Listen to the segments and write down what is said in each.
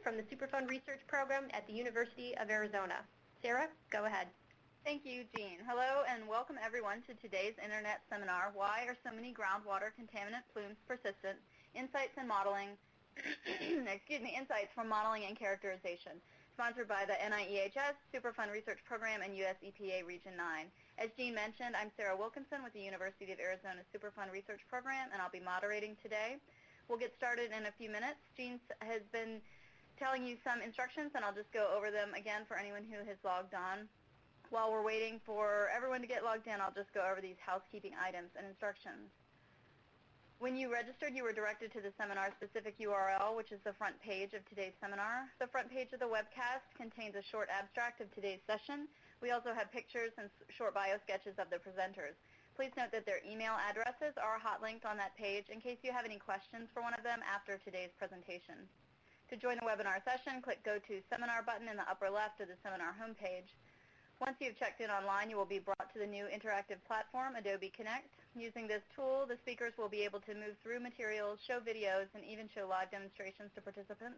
from the Superfund Research Program at the University of Arizona. Sarah, go ahead. Thank you, Jean. Hello and welcome everyone to today's Internet seminar, Why Are So Many Groundwater Contaminant Plumes Persistent? Insights and Modeling, Insights from Modeling and Characterization, sponsored by the NIEHS, Superfund Research Program, and US EPA Region 9. As Jean mentioned, I'm Sarah Wilkinson with the University of Arizona Superfund Research Program, and I'll be moderating today. We'll get started in a few minutes. Jean has been telling you some instructions, and I'll just go over them again for anyone who has logged on. While we're waiting for everyone to get logged in, I'll just go over these housekeeping items and instructions. When you registered, you were directed to the seminar-specific URL, which is the front page of today's seminar. The front page of the webcast contains a short abstract of today's session. We also have pictures and short bio sketches of the presenters. Please note that their email addresses are hot-linked on that page in case you have any questions for one of them after today's presentation. To join the webinar session, click Go to Seminar button in the upper left of the seminar homepage. Once you've checked in online, you will be brought to the new interactive platform, Adobe Connect. Using this tool, the speakers will be able to move through materials, show videos, and even show live demonstrations to participants.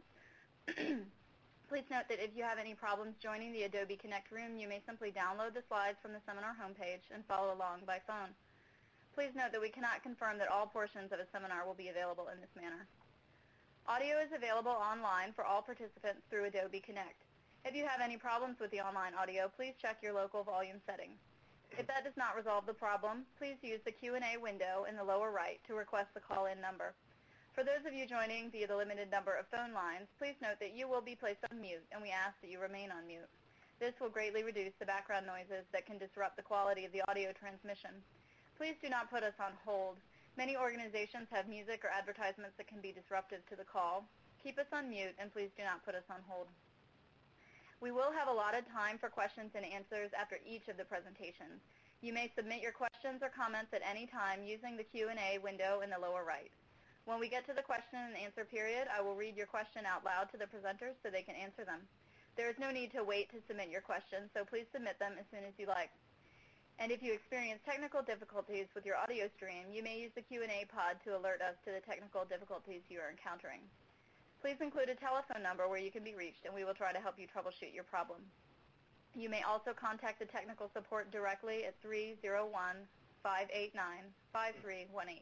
Please note that if you have any problems joining the Adobe Connect room, you may simply download the slides from the seminar homepage and follow along by phone. Please note that we cannot confirm that all portions of a seminar will be available in this manner. Audio is available online for all participants through Adobe Connect. If you have any problems with the online audio, please check your local volume settings. If that does not resolve the problem, please use the Q&A window in the lower right to request the call-in number. For those of you joining via the limited number of phone lines, please note that you will be placed on mute, and we ask that you remain on mute. This will greatly reduce the background noises that can disrupt the quality of the audio transmission. Please do not put us on hold. Many organizations have music or advertisements that can be disruptive to the call. Keep us on mute, and please do not put us on hold. We will have allotted time for questions and answers after each of the presentations. You may submit your questions or comments at any time using the Q&A window in the lower right. When we get to the question and answer period, I will read your question out loud to the presenters so they can answer them. There is no need to wait to submit your questions, so please submit them as soon as you like. And if you experience technical difficulties with your audio stream, you may use the Q&A pod to alert us to the technical difficulties you are encountering. Please include a telephone number where you can be reached, and we will try to help you troubleshoot your problem. You may also contact the technical support directly at 301-589-5318.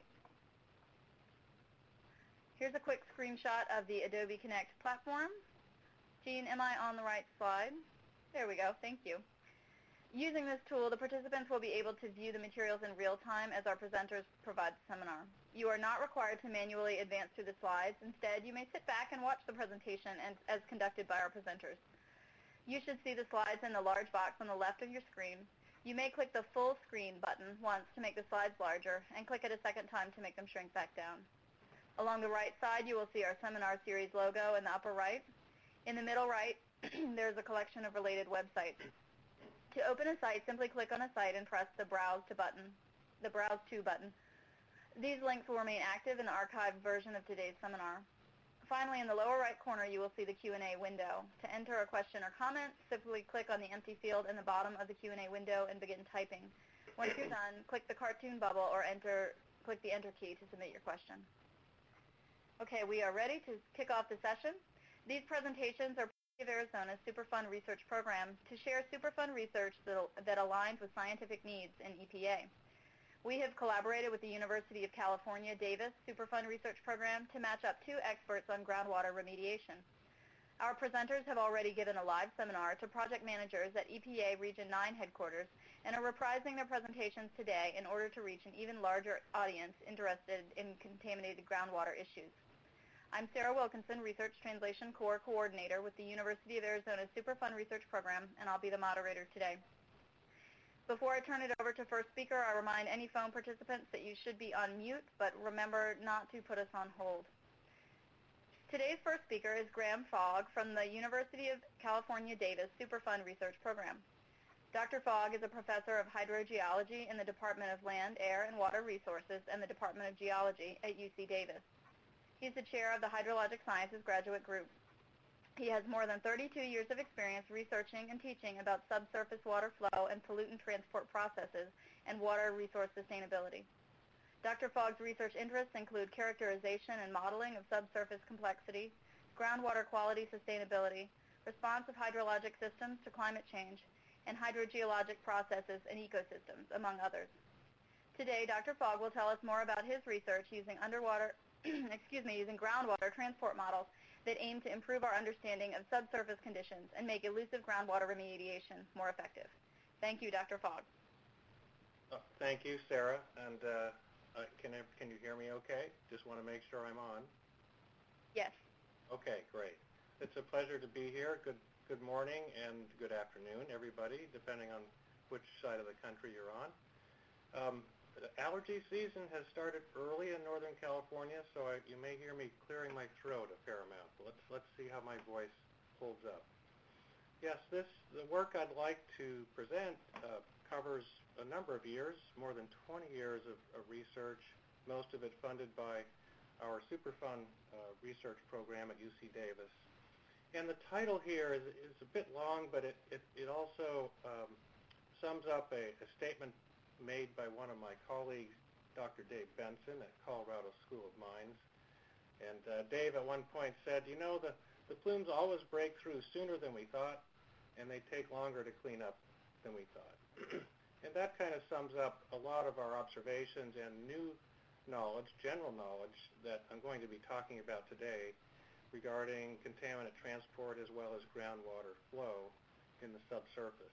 Here's a quick screenshot of the Adobe Connect platform. Jean, am I on the right slide? There we go. Thank you. Using this tool, the participants will be able to view the materials in real time as our presenters provide the seminar. You are not required to manually advance through the slides. Instead, you may sit back and watch the presentation as conducted by our presenters. You should see the slides in the large box on the left of your screen. You may click the full screen button once to make the slides larger and click it a second time to make them shrink back down. Along the right side, you will see our seminar series logo in the upper right. In the middle right, there's a collection of related websites. To open a site, simply click on a site and press the Browse to button. These links will remain active in the archived version of today's seminar. Finally, in the lower right corner, you will see the Q&A window. To enter a question or comment, simply click on the empty field in the bottom of the Q&A window and begin typing. Once you're done, click the cartoon bubble or click the Enter key to submit your question. Okay, we are ready to kick off the session. These presentations are part of Arizona's Superfund Research Program to share Superfund research that aligns with scientific needs in EPA. We have collaborated with the University of California, Davis Superfund Research Program to match up two experts on groundwater remediation. Our presenters have already given a live seminar to project managers at EPA Region 9 headquarters and are reprising their presentations today in order to reach an even larger audience interested in contaminated groundwater issues. I'm Sarah Wilkinson, Research Translation Corps Coordinator with the University of Arizona Superfund Research Program, and I'll be the moderator today. Before I turn it over to first speaker, I remind any phone participants that you should be on mute, but remember not to put us on hold. Today's first speaker is Graham Fogg from the University of California, Davis Superfund Research Program. Dr. Fogg is a professor of hydrogeology in the Department of Land, Air, and Water Resources and the Department of Geology at UC Davis. He's the chair of the Hydrologic Sciences Graduate Group. He has more than 32 years of experience researching and teaching about subsurface water flow and pollutant transport processes and water resource sustainability. Dr. Fogg's research interests include characterization and modeling of subsurface complexity, groundwater quality sustainability, response of hydrologic systems to climate change, and hydrogeologic processes and ecosystems, among others. Today, Dr. Fogg will tell us more about his research using using groundwater transport models that aim to improve our understanding of subsurface conditions and make elusive groundwater remediation more effective. Thank you, Dr. Fogg. Thank you, Sarah. And can you hear me okay? Just want to make sure I'm on. Yes. Okay, great. It's a pleasure to be here. Good morning and good afternoon, everybody, depending on which side of the country you're on. The allergy season has started early in Northern California, so you may hear me clearing my throat a fair amount. Let's see how my voice holds up. Yes, the work I'd like to present covers a number of years, more than 20 years of research, most of it funded by our Superfund research program at UC Davis. And the title here is a bit long, but it also sums up a statement made by one of my colleagues, Dr. Dave Benson at Colorado School of Mines. And Dave at one point said, you know, the plumes always break through sooner than we thought, and they take longer to clean up than we thought. And that kind of sums up a lot of our observations and new knowledge, general knowledge, that I'm going to be talking about today regarding contaminant transport as well as groundwater flow in the subsurface.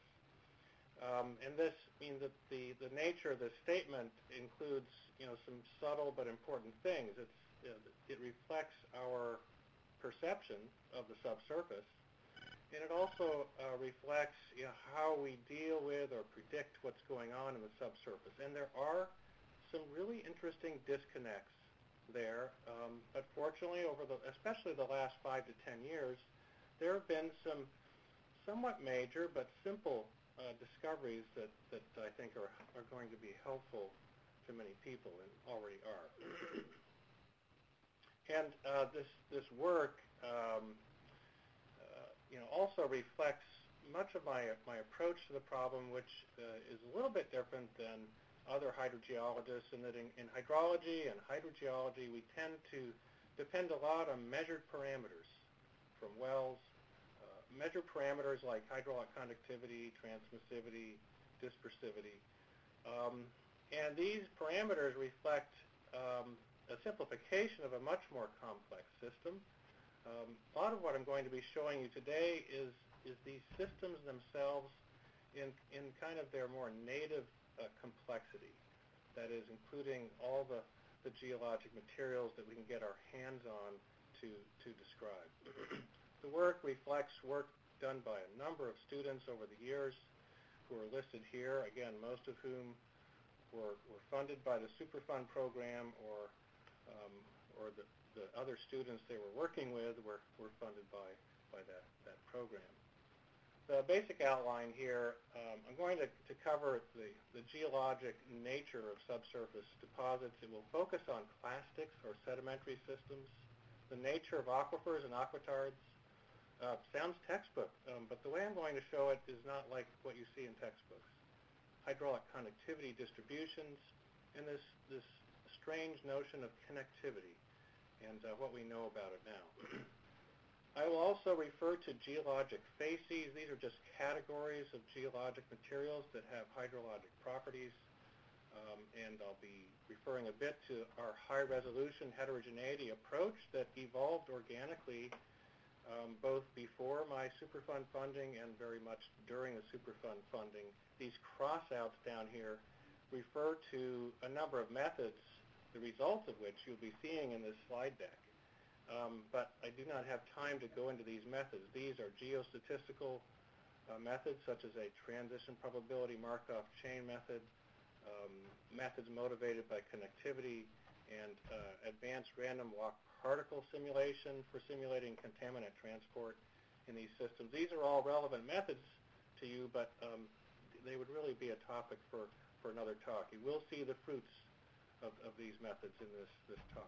And this means that the nature of this statement includes, you know, some subtle but important things. It reflects our perception of the subsurface, and it also reflects, you know, how we deal with or predict what's going on in the subsurface. And there are some really interesting disconnects there. But fortunately, especially the last 5 to 10 years, there have been some somewhat major but simple discoveries that I think are going to be helpful to many people and already are. And this work you know, also reflects much of my approach to the problem, which is a little bit different than other hydrogeologists, in that in hydrology and hydrogeology we tend to depend a lot on measured parameters from wells, measured parameters like hydraulic conductivity, transmissivity, dispersivity. And these parameters reflect a simplification of a much more complex system. A lot of what I'm going to be showing you today is these systems themselves in kind of their more native complexity. That is, including all the geologic materials that we can get our hands on to describe. The work reflects work done by a number of students over the years who are listed here, again, most of whom were funded by the Superfund program, or the other students they were working with were funded by that program. The basic outline here, I'm going to cover the geologic nature of subsurface deposits. It will focus on clastics or sedimentary systems, the nature of aquifers and aquatards. Sounds textbook, but the way I'm going to show it is not like what you see in textbooks. Hydraulic conductivity distributions, and this strange notion of connectivity, and what we know about it now. I will also refer to geologic facies. These are just categories of geologic materials that have hydrologic properties, and I'll be referring a bit to our high-resolution heterogeneity approach that evolved organically both before my Superfund funding and very much during the Superfund funding. These crossouts down here refer to a number of methods, the results of which you'll be seeing in this slide deck. But I do not have time to go into these methods. These are geostatistical methods, such as a transition probability Markov chain method, methods motivated by connectivity, and advanced random walk particle simulation for simulating contaminant transport in these systems. These are all relevant methods to you, but they would really be a topic for another talk. You will see the fruits of these methods in this talk.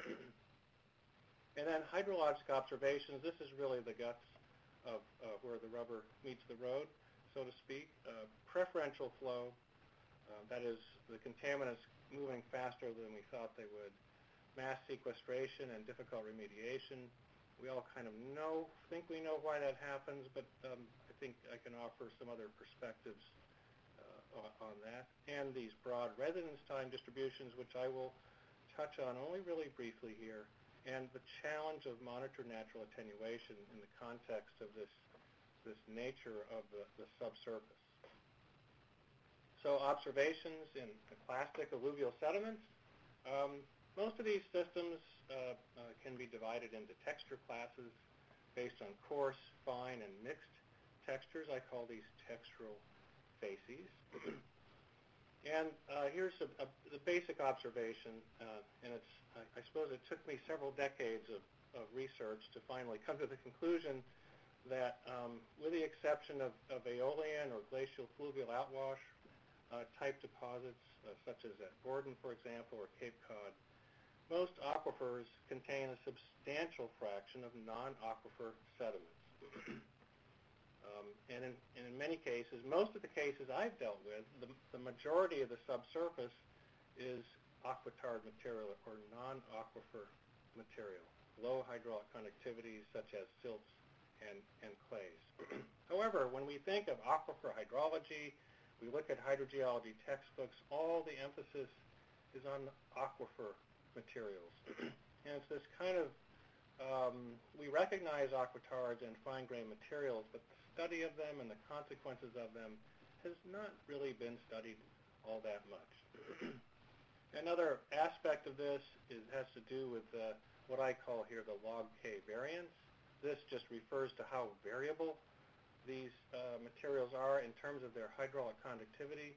And then hydrologic observations. This is really the guts of where the rubber meets the road, so to speak. Preferential flow, that is the contaminants moving faster than we thought they would. Mass sequestration and difficult remediation, We all kind of think we know why that happens, but I think I can offer some other perspectives on that. And these broad residence time distributions, which I will touch on only really briefly here, and the challenge of monitored natural attenuation in the context of this nature of the subsurface. So observations in clastic alluvial sediments. Most of these systems can be divided into texture classes based on coarse, fine, and mixed textures. I call these textural facies. And here's the basic observation, and I suppose it took me several decades of research to finally come to the conclusion that with the exception of aeolian or glacial fluvial outwash type deposits, such as at Borden, for example, or Cape Cod, most aquifers contain a substantial fraction of non-aquifer sediments. And in many cases, most of the cases I've dealt with, the majority of the subsurface is aquitard material or non-aquifer material, low hydraulic conductivities such as silts and clays. However, when we think of aquifer hydrology, we look at hydrogeology textbooks, all the emphasis is on aquifer materials. And it's this kind of, we recognize aquitards and fine-grained materials, but the study of them and the consequences of them has not really been studied all that much. Another aspect of this has to do with what I call here the log K variance. This just refers to how variable these materials are in terms of their hydraulic conductivity.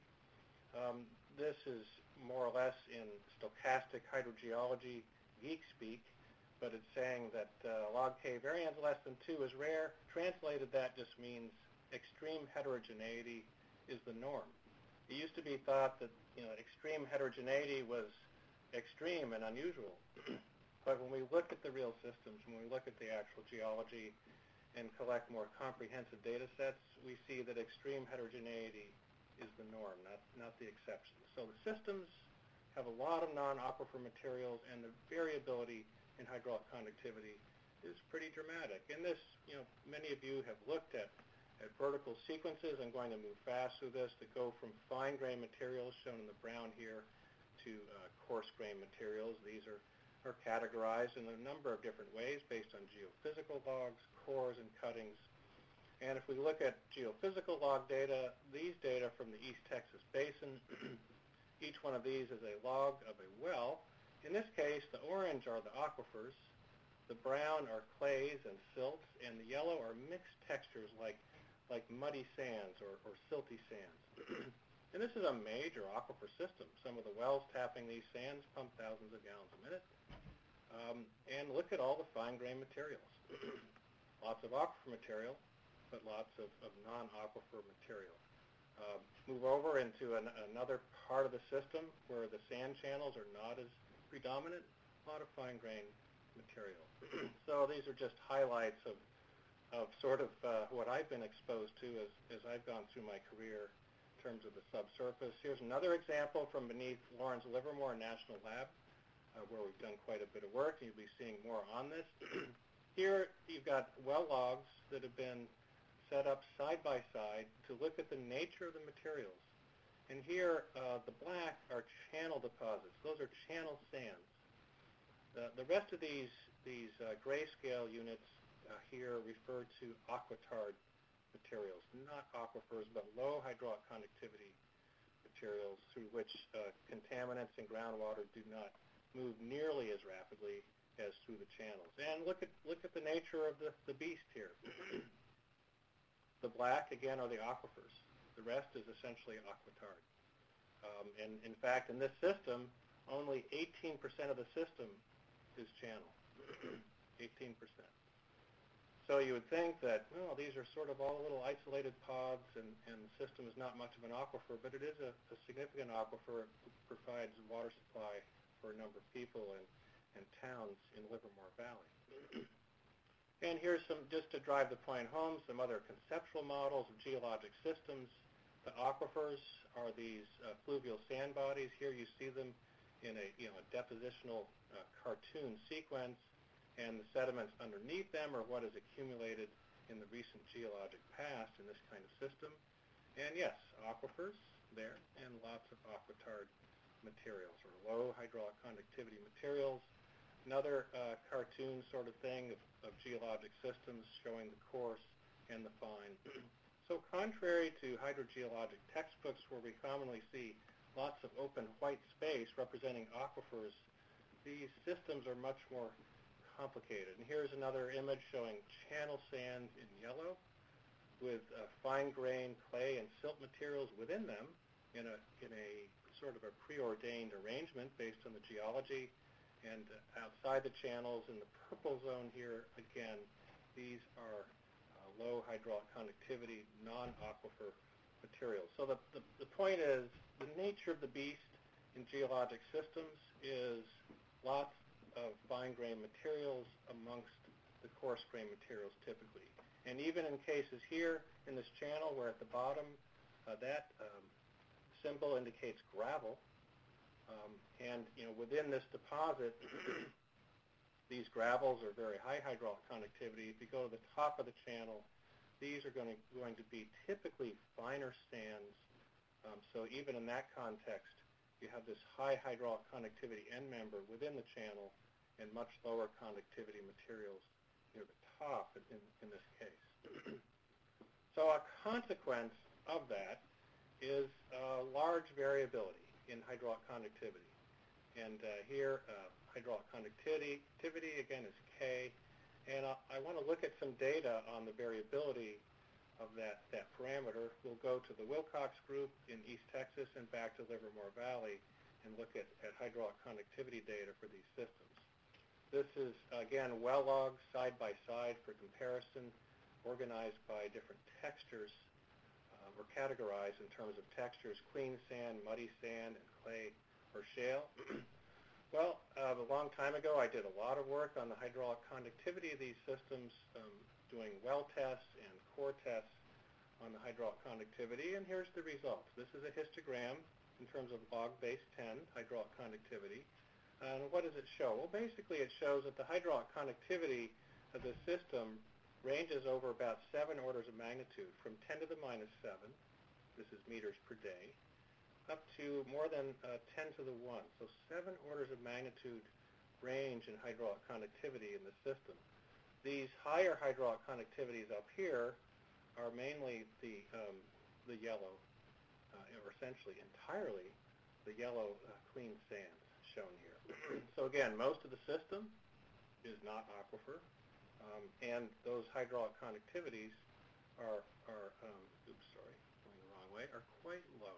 This is more or less in stochastic hydrogeology geek speak, but it's saying that log K variance less than 2 is rare. Translated, that just means extreme heterogeneity is the norm. It used to be thought that extreme heterogeneity was extreme and unusual. But when we look at the real systems, when we look at the actual geology and collect more comprehensive data sets, we see that extreme heterogeneity is the norm, not the exception. So the systems have a lot of non-aquifer materials, and the variability in hydraulic conductivity is pretty dramatic. And this, many of you have looked at vertical sequences. I'm going to move fast through this to go from fine-grained materials, shown in the brown here, to coarse-grained materials. These are categorized in a number of different ways based on geophysical logs, cores, and cuttings. And if we look at geophysical log data, these data from the East Texas Basin, each one of these is a log of a well. In this case, the orange are the aquifers, the brown are clays and silts, and the yellow are mixed textures like muddy sands or silty sands. And this is a major aquifer system. Some of the wells tapping these sands pump thousands of gallons a minute. And look at all the fine-grained materials. Lots of aquifer material, but lots of non-aquifer material. Move over into another part of the system where the sand channels are not as predominant, a lot of fine-grained material. So these are just highlights of sort of what I've been exposed to as I've gone through my career in terms of the subsurface. Here's another example from beneath Lawrence Livermore National Lab, where we've done quite a bit of work, and you'll be seeing more on this. Here you've got well logs that have been set up side by side to look at the nature of the materials. And here, the black are channel deposits. Those are channel sands. The rest of these grayscale units here refer to aquitard materials, not aquifers, but low hydraulic conductivity materials through which contaminants in groundwater do not move nearly as rapidly as through the channels. And look at the nature of the beast here. The black, again, are the aquifers. The rest is essentially aquitard. And in fact, in this system, only 18% of the system is channel. 18%. So you would think that, well, these are sort of all little isolated pods, and the system is not much of an aquifer, but it is a significant aquifer. It provides water supply for a number of people and towns in Livermore Valley. And here's some, just to drive the point home, some other conceptual models of geologic systems. The aquifers are these fluvial sand bodies. Here you see them in a depositional cartoon sequence. and the sediments underneath them are what is accumulated in the recent geologic past in this kind of system. And yes, aquifers there, and lots of aquitard materials, or low hydraulic conductivity materials. Another cartoon sort of thing of geologic systems showing the coarse and the fine. So contrary to hydrogeologic textbooks where we commonly see lots of open white space representing aquifers, these systems are much more complicated. And here's another image showing channel sands in yellow with fine-grained clay and silt materials within them in a sort of a preordained arrangement based on the geology. And outside the channels in the purple zone here, again, these are low hydraulic conductivity, non-aquifer materials. So the point is, the nature of the beast in geologic systems is lots of fine-grained materials amongst the coarse-grained materials typically. And even in cases here in this channel where at the bottom that symbol indicates gravel, and within this deposit, these gravels are very high hydraulic conductivity. If you go to the top of the channel, these are going to be typically finer sands. So even in that context, you have this high hydraulic conductivity end member within the channel and much lower conductivity materials near the top in this case. So a consequence of that is large variability in hydraulic conductivity. And here, hydraulic conductivity, again, is K. And I want to look at some data on the variability of that parameter. We'll go to the Wilcox group in East Texas and back to Livermore Valley and look at hydraulic conductivity data for these systems. This is, again, well logs side by side for comparison, organized by different textures, or categorized in terms of textures: clean sand, muddy sand, and clay or shale. Well, a long time ago, I did a lot of work on the hydraulic conductivity of these systems, doing well tests and core tests on the hydraulic conductivity, and here's the results. This is a histogram in terms of log base 10 hydraulic conductivity. And what does it show? Well, basically, it shows that the hydraulic conductivity of the system ranges over about 7 orders of magnitude, from 10 to the minus 7, this is meters per day, up to more than 10 to the 1. So 7 orders of magnitude range in hydraulic conductivity in the system. These higher hydraulic conductivities up here are mainly the yellow, or essentially entirely the yellow clean sands shown here. So again, most of the system is not aquifer. And those hydraulic conductivities are going the wrong way, are quite low,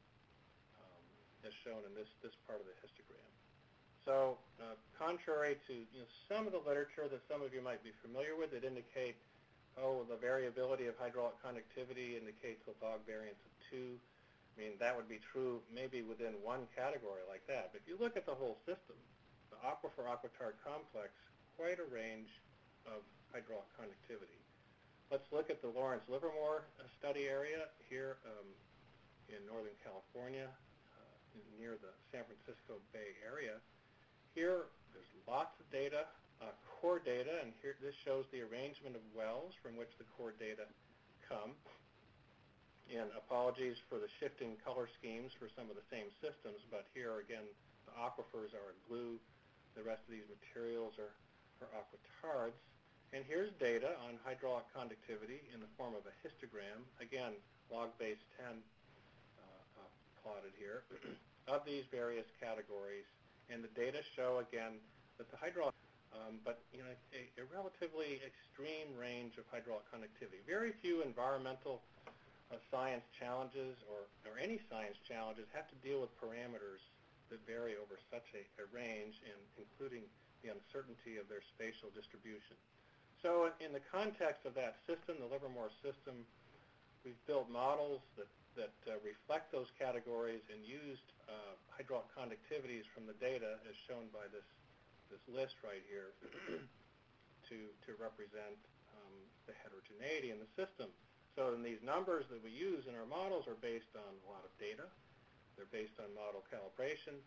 as shown in this part of the histogram. So contrary to some of the literature that some of you might be familiar with that indicate, the variability of hydraulic conductivity indicates a log variance of 2. I mean, that would be true maybe within one category like that. But if you look at the whole system, the aquifer-aquitard complex, quite a range of hydraulic conductivity. Let's look at the Lawrence-Livermore study area here in Northern California, near the San Francisco Bay Area. Here, there's lots of data, core data, and here this shows the arrangement of wells from which the core data come. And apologies for the shifting color schemes for some of the same systems, but here again, the aquifers are in blue. The rest of these materials are aquitards. And here's data on hydraulic conductivity in the form of a histogram. Again, log base 10 plotted here of these various categories. And the data show again that the hydraulic, but a relatively extreme range of hydraulic conductivity. Very few environmental science challenges or any science challenges have to deal with parameters that vary over such a range, and including the uncertainty of their spatial distribution. So in the context of that system, the Livermore system, we've built models that reflect those categories and used hydraulic conductivities from the data as shown by this list right here to represent the heterogeneity in the system. So in these numbers that we use in our models are based on a lot of data. They're based on model calibration.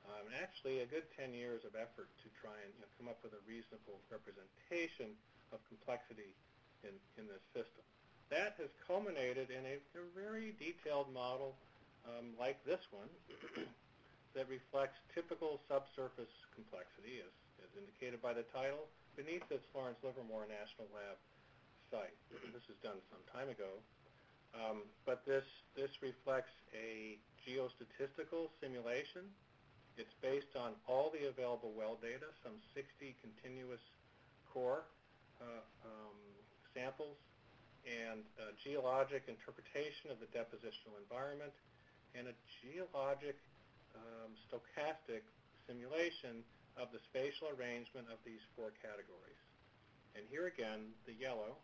And actually a good 10 years of effort to try and come up with a reasonable representation of complexity in this system. That has culminated in a very detailed model like this one that reflects typical subsurface complexity, as indicated by the title, beneath this Lawrence Livermore National Lab site. This was done some time ago. But this reflects a geostatistical simulation. It's based on all the available well data, some 60 continuous core samples, and a geologic interpretation of the depositional environment, and a geologic stochastic simulation of the spatial arrangement of these four categories. And here again, the yellow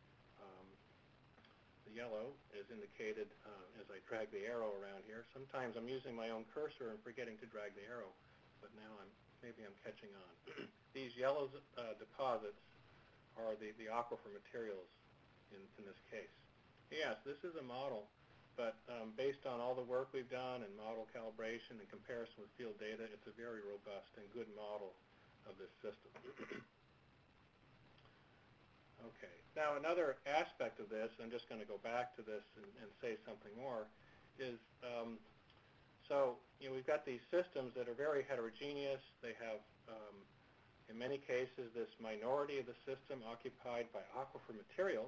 is indicated as I drag the arrow around here. Sometimes I'm using my own cursor and forgetting to drag the arrow, but now maybe I'm catching on. These yellow deposits are the aquifer materials in this case. Yes, this is a model, but based on all the work we've done and model calibration and comparison with field data, it's a very robust and good model of this system. Okay. Now, another aspect of this, I'm just going to go back to this and say something more, is so we've got these systems that are very heterogeneous. They have, in many cases, this minority of the system occupied by aquifer materials.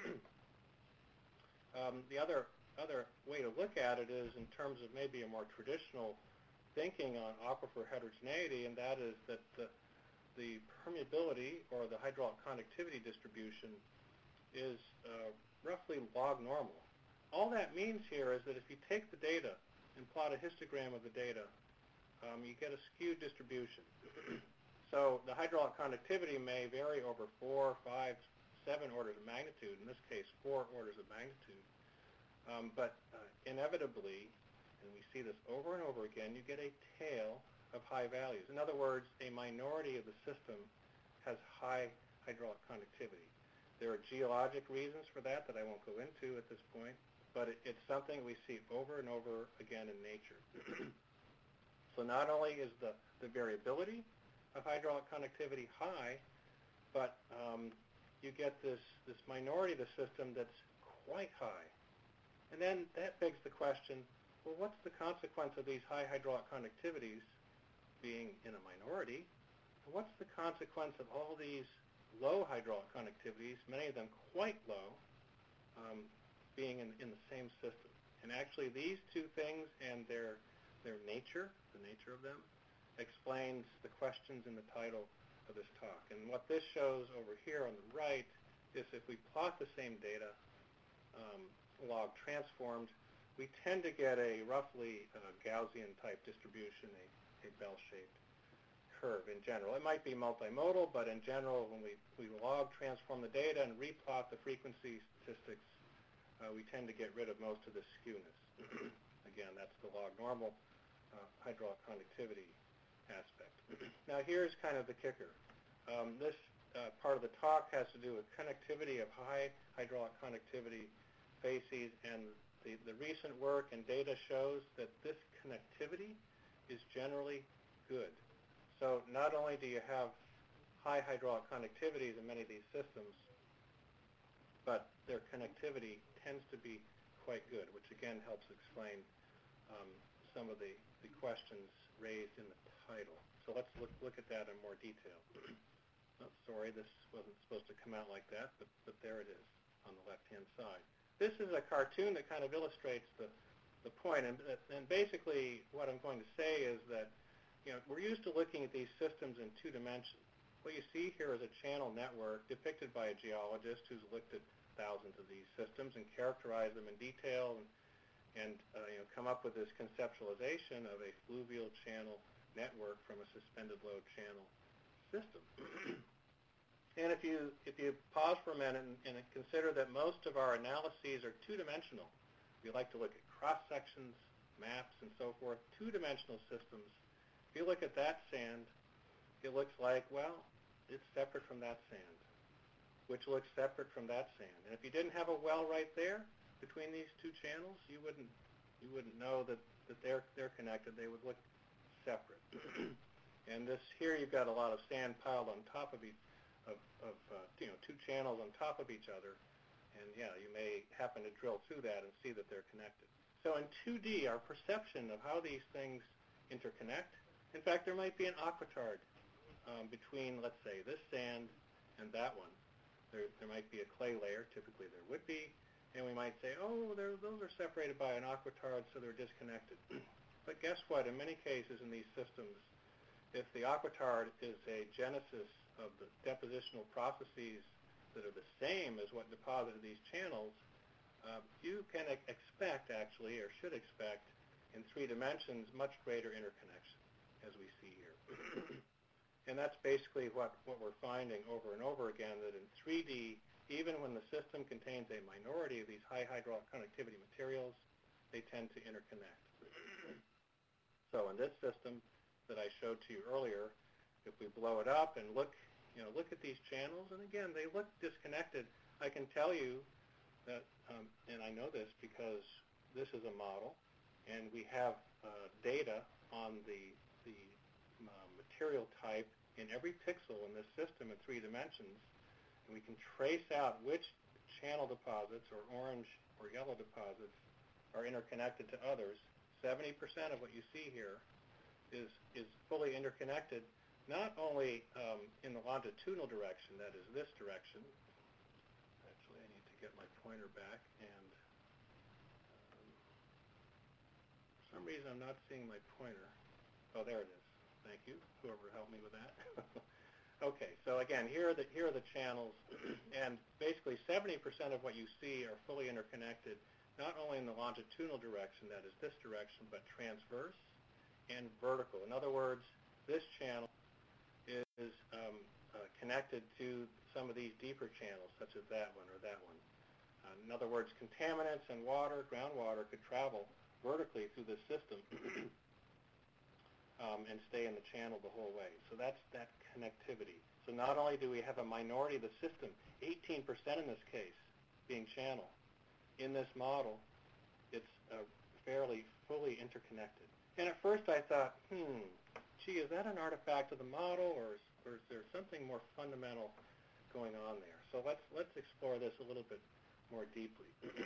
The other way to look at it is in terms of maybe a more traditional thinking on aquifer heterogeneity, and that is that the permeability or the hydraulic conductivity distribution is roughly log normal. All that means here is that if you take the data and plot a histogram of the data, you get a skewed distribution. So the hydraulic conductivity may vary over 4, 5, 7 orders of magnitude, in this case 4 orders of magnitude. But inevitably, and we see this over and over again, you get a tail of high values. In other words, a minority of the system has high hydraulic conductivity. There are geologic reasons for that I won't go into at this point, but it's something we see over and over again in nature. So not only is the variability of hydraulic conductivity high, but you get this minority of the system that's quite high. And then that begs the question, well, what's the consequence of these high hydraulic conductivities being in a minority? And what's the consequence of all these low hydraulic conductivities, many of them quite low, being in the same system? And actually these two things and their nature, the nature of them, explains the questions in the title of this talk. And what this shows over here on the right is if we plot the same data, log transformed, we tend to get a roughly Gaussian type distribution, a bell-shaped curve in general. It might be multimodal, but in general, when we log transform the data and replot the frequency statistics, we tend to get rid of most of the skewness. Again, that's the log normal hydraulic conductivity aspect. Now here's kind of the kicker. This part of the talk has to do with connectivity of high hydraulic conductivity facies, and the recent work and data shows that this connectivity is generally good. So not only do you have high hydraulic conductivities in many of these systems, but their connectivity tends to be quite good, which again helps explain some of the questions raised in the title. So let's look at that in more detail. Oh, sorry, this wasn't supposed to come out like that, but there it is on the left-hand side. This is a cartoon that kind of illustrates the point, and basically what I'm going to say is that we're used to looking at these systems in 2 dimensions. What you see here is a channel network depicted by a geologist who's looked at thousands of these systems and characterized them in detail and come up with this conceptualization of a fluvial channel network from a suspended load channel system. And if you pause for a minute and consider that most of our analyses are 2-dimensional, we like to look at cross-sections, maps, and so forth, 2-dimensional systems. If you look at that sand, it looks like, well, it's separate from that sand, which looks separate from that sand. And if you didn't have a well right there between these 2 channels, you wouldn't know that they're connected. They would look separate. And this here you've got a lot of sand piled on top of each two channels on top of each other, and yeah, you may happen to drill through that and see that they're connected. So in 2D, our perception of how these things interconnect, in fact, there might be an aquitard between, let's say, this sand and that one. There might be a clay layer, typically there would be, and we might say, oh, those are separated by an aquitard, so they're disconnected. But guess what? In many cases in these systems, if the aquitard is a genesis of the depositional processes that are the same as what deposited these channels, you can expect, actually, or should expect, in 3 dimensions, much greater interconnection, as we see here. And that's basically what we're finding over and over again, that in 3D, even when the system contains a minority of these high hydraulic conductivity materials, they tend to interconnect. So in this system that I showed to you earlier, if we blow it up and look at these channels, and again, they look disconnected. I can tell you that, and I know this because this is a model, and we have data on the material type in every pixel in this system in 3 dimensions, and we can trace out which channel deposits or orange or yellow deposits are interconnected to others. 70% of what you see here is fully interconnected, not only in the longitudinal direction, that is this direction. Actually, I need to get my pointer back, and for some reason I'm not seeing my pointer. Oh, there it is. Thank you, whoever helped me with that. Okay, so again, here are the channels, and basically 70% of what you see are fully interconnected, not only in the longitudinal direction, that is this direction, but transverse and vertical. In other words, this channel is connected to some of these deeper channels, such as that one or that one. In other words, contaminants and water, groundwater, could travel vertically through this system and stay in the channel the whole way. So that's that connectivity. So not only do we have a minority of the system, 18% in this case, being channel, in this model, it's fairly fully interconnected. And at first I thought, gee, is that an artifact of the model, or is there something more fundamental going on there? So let's explore this a little bit more deeply.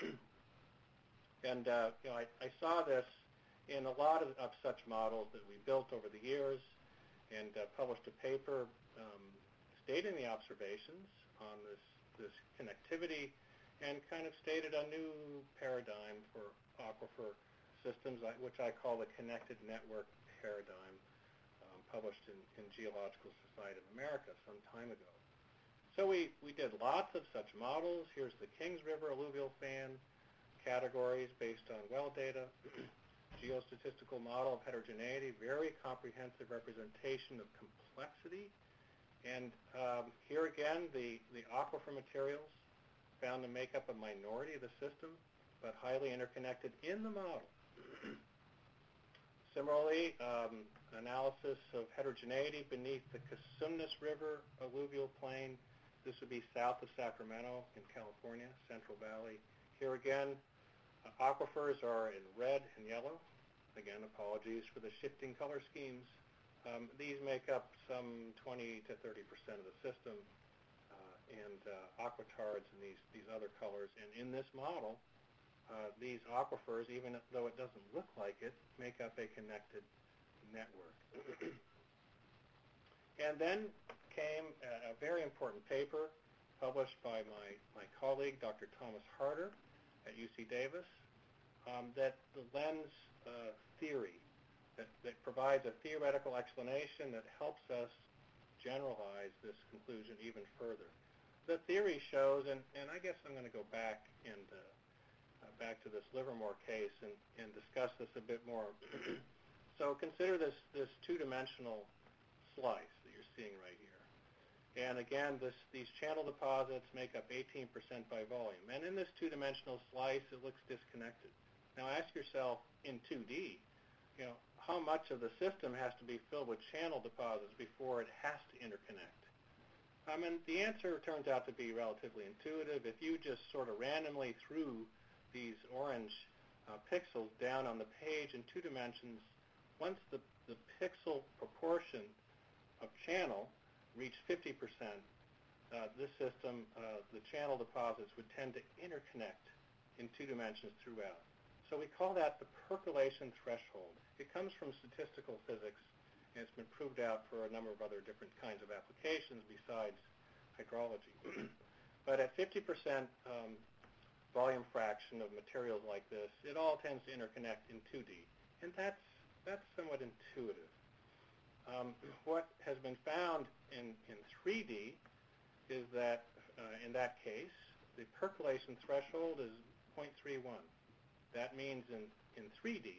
And I saw this in a lot of such models that we built over the years, and published a paper stating the observations on this connectivity, and kind of stated a new paradigm for aquifer systems, which I call the connected network paradigm, published in Geological Society of America some time ago. So we did lots of such models. Here's the Kings River alluvial fan categories based on well data, geostatistical model of heterogeneity, very comprehensive representation of complexity. And here again, the aquifer materials found to make up a minority of the system, but highly interconnected in the model. Similarly, analysis of heterogeneity beneath the Cosumnes River alluvial plain. This would be south of Sacramento in California, Central Valley. Here again, aquifers are in red and yellow. Again, apologies for the shifting color schemes. These make up some 20 to 30% of the system, and aquitards and these other colors. And in this model, these aquifers, even though it doesn't look like it, make up a connected network. And then came a very important paper published by my colleague, Dr. Thomas Harder at UC Davis, that the lens theory, that provides a theoretical explanation that helps us generalize this conclusion even further. The theory shows, and I guess I'm going to go back and back to this Livermore case and discuss this a bit more. So consider this two-dimensional slice that you're seeing right here. And again, these channel deposits make up 18% by volume. And in this two-dimensional slice, it looks disconnected. Now ask yourself, in 2D, how much of the system has to be filled with channel deposits before it has to interconnect? And the answer turns out to be relatively intuitive. If you just sort of randomly threw these orange pixels down on the page in 2 dimensions, once the the pixel proportion of channel reached 50%, this system, the channel deposits would tend to interconnect in 2 dimensions throughout. So we call that the percolation threshold. It comes from statistical physics, and it's been proved out for a number of other different kinds of applications besides hydrology. But at 50% volume fraction of materials like this, it all tends to interconnect in 2D, and that's somewhat intuitive. What has been found in 3D is that, in that case, the percolation threshold is 0.31. That means in 3D,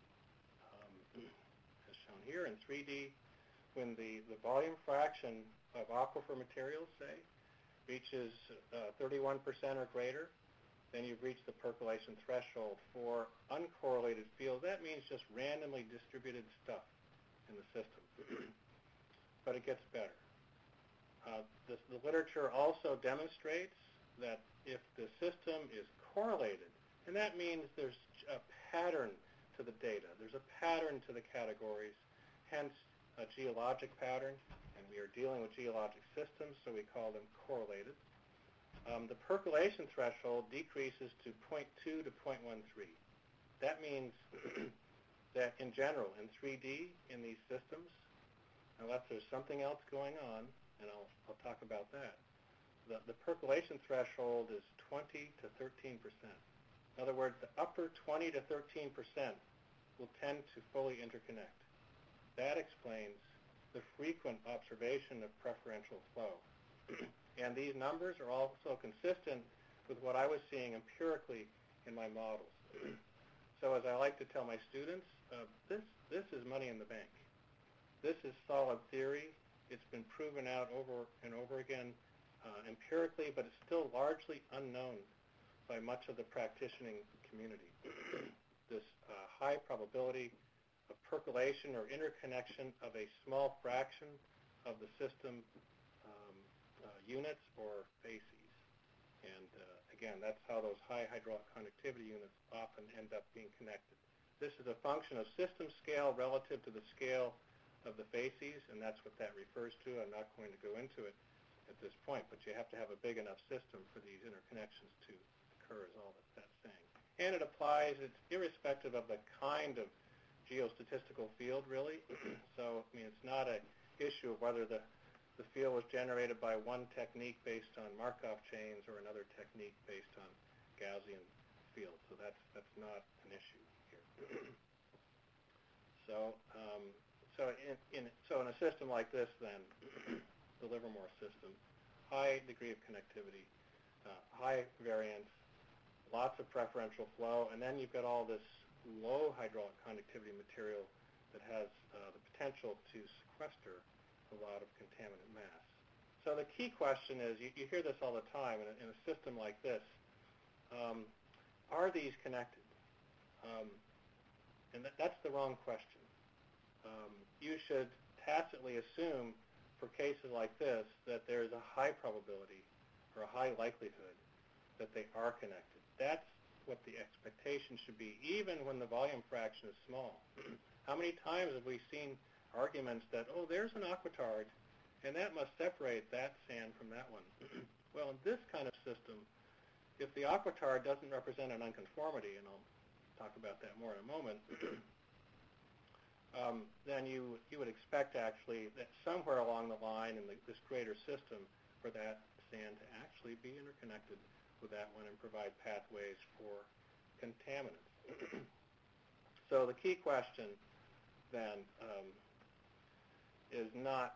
as shown here, in 3D, when the volume fraction of aquifer materials, say, reaches 31% or greater, then you've reached the percolation threshold. For uncorrelated fields, that means just randomly distributed stuff in the system. But it gets better. The literature also demonstrates that if the system is correlated, and that means there's a pattern to the data, there's a pattern to the categories, hence a geologic pattern, and we are dealing with geologic systems, so we call them correlated. The percolation threshold decreases to 0.2 to 0.13. That means that in general, in 3D, in these systems, unless there's something else going on, and I'll talk about that, the percolation threshold is 20 to 13%. In other words, the upper 20 to 13% will tend to fully interconnect. That explains the frequent observation of preferential flow. And these numbers are also consistent with what I was seeing empirically in my models. So as I like to tell my students, this is money in the bank. This is solid theory. It's been proven out over and over again empirically, but it's still largely unknown by much of the practicing community. This high probability of percolation or interconnection of a small fraction of the system units or facies. And again, that's how those high hydraulic conductivity units often end up being connected. This is a function of system scale relative to the scale of the facies, and that's what that refers to. I'm not going to go into it at this point, but you have to have a big enough system for these interconnections to occur, is all that's saying. And it applies, it's irrespective of the kind of geostatistical field, really. So, I mean, it's not an issue of whether the field was generated by one technique based on Markov chains or another technique based on Gaussian fields. So that's not an issue here. So in a system like this, then, the Livermore system, high degree of connectivity, high variance, lots of preferential flow, and then you've got all this low hydraulic conductivity material that has the potential to sequester a lot of contaminant mass. So the key question is, you hear this all the time in a system like this, are these connected? And that's the wrong question. You should tacitly assume for cases like this that there's a high probability or a high likelihood that they are connected. That's what the expectation should be, even when the volume fraction is small. How many times have we seen arguments that, oh, there's an aquitard, and that must separate that sand from that one? Well, in this kind of system, if the aquitard doesn't represent an unconformity, and I'll talk about that more in a moment, then you would expect actually that somewhere along the line in this greater system for that sand to actually be interconnected with that one and provide pathways for contaminants. So the key question then is not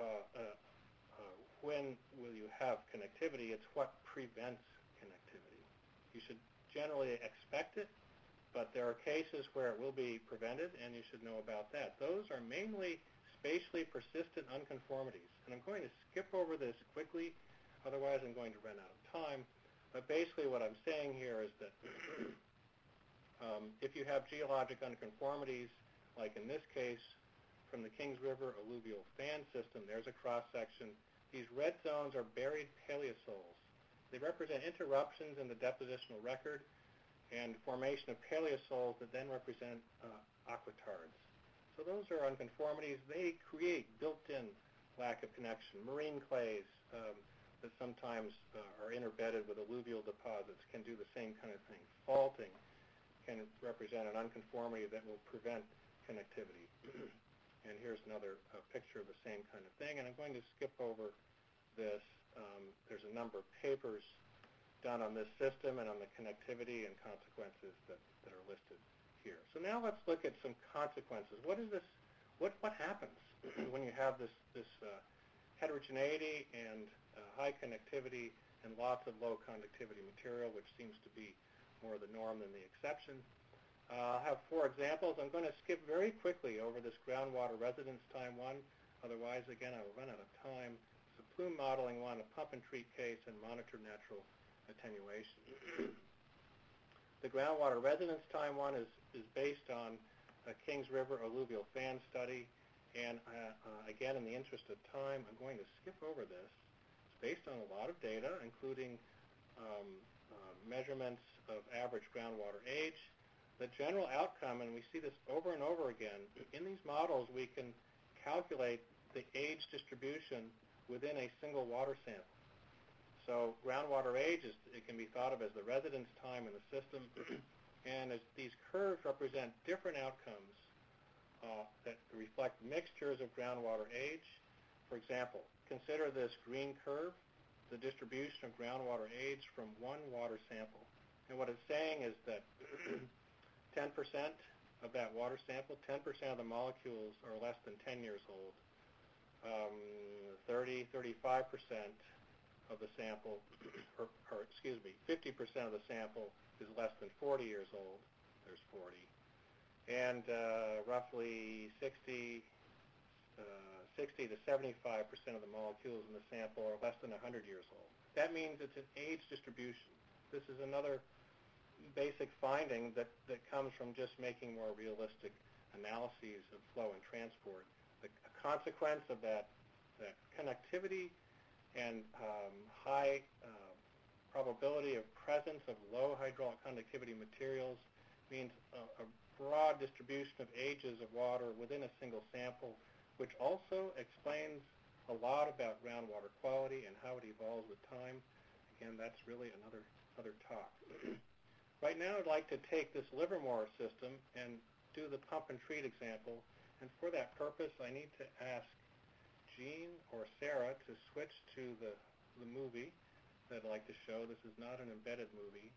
when will you have connectivity, it's what prevents connectivity. You should generally expect it, but there are cases where it will be prevented, and you should know about that. Those are mainly spatially persistent unconformities. And I'm going to skip over this quickly, otherwise I'm going to run out of time. But basically what I'm saying here is that if you have geologic unconformities, like in this case, from the Kings River alluvial fan system, there's a cross-section. These red zones are buried paleosols. They represent interruptions in the depositional record and formation of paleosols that then represent aquitards. So those are unconformities. They create built-in lack of connection. Marine clays that sometimes are interbedded with alluvial deposits can do the same kind of thing. Faulting can represent an unconformity that will prevent connectivity. And here's another picture of the same kind of thing. And I'm going to skip over this. There's a number of papers done on this system and on the connectivity and consequences that are listed here. So now let's look at some consequences. What is this? What happens when you have this heterogeneity and high connectivity and lots of low conductivity material, which seems to be more the norm than the exception? I'll have 4 examples. I'm going to skip very quickly over this groundwater residence time one. Otherwise, again, I will run out of time. It's a plume modeling one, a pump and treat case, and monitor natural attenuation. The groundwater residence time one is based on a Kings River alluvial fan study. And again, in the interest of time, I'm going to skip over this. It's based on a lot of data, including measurements of average groundwater age. The general outcome, and we see this over and over again, in these models we can calculate the age distribution within a single water sample. So groundwater age, it can be thought of as the residence time in the system, and as these curves represent different outcomes that reflect mixtures of groundwater age. For example, consider this green curve, the distribution of groundwater age from one water sample. And what it's saying is that 10% of that water sample, 10% of the molecules are less than 10 years old. 35% of the sample, or excuse me, 50% of the sample is less than 40 years old. There's 40. And roughly 60 to 75% of the molecules in the sample are less than 100 years old. That means it's an age distribution. This is another basic finding that comes from just making more realistic analyses of flow and transport. A consequence of that connectivity and high probability of presence of low hydraulic conductivity materials means a broad distribution of ages of water within a single sample, which also explains a lot about groundwater quality and how it evolves with time. Again, that's really another talk. Right now, I'd like to take this Livermore system and do the pump and treat example. And for that purpose, I need to ask Jean or Sarah to switch to the movie that I'd like to show. This is not an embedded movie.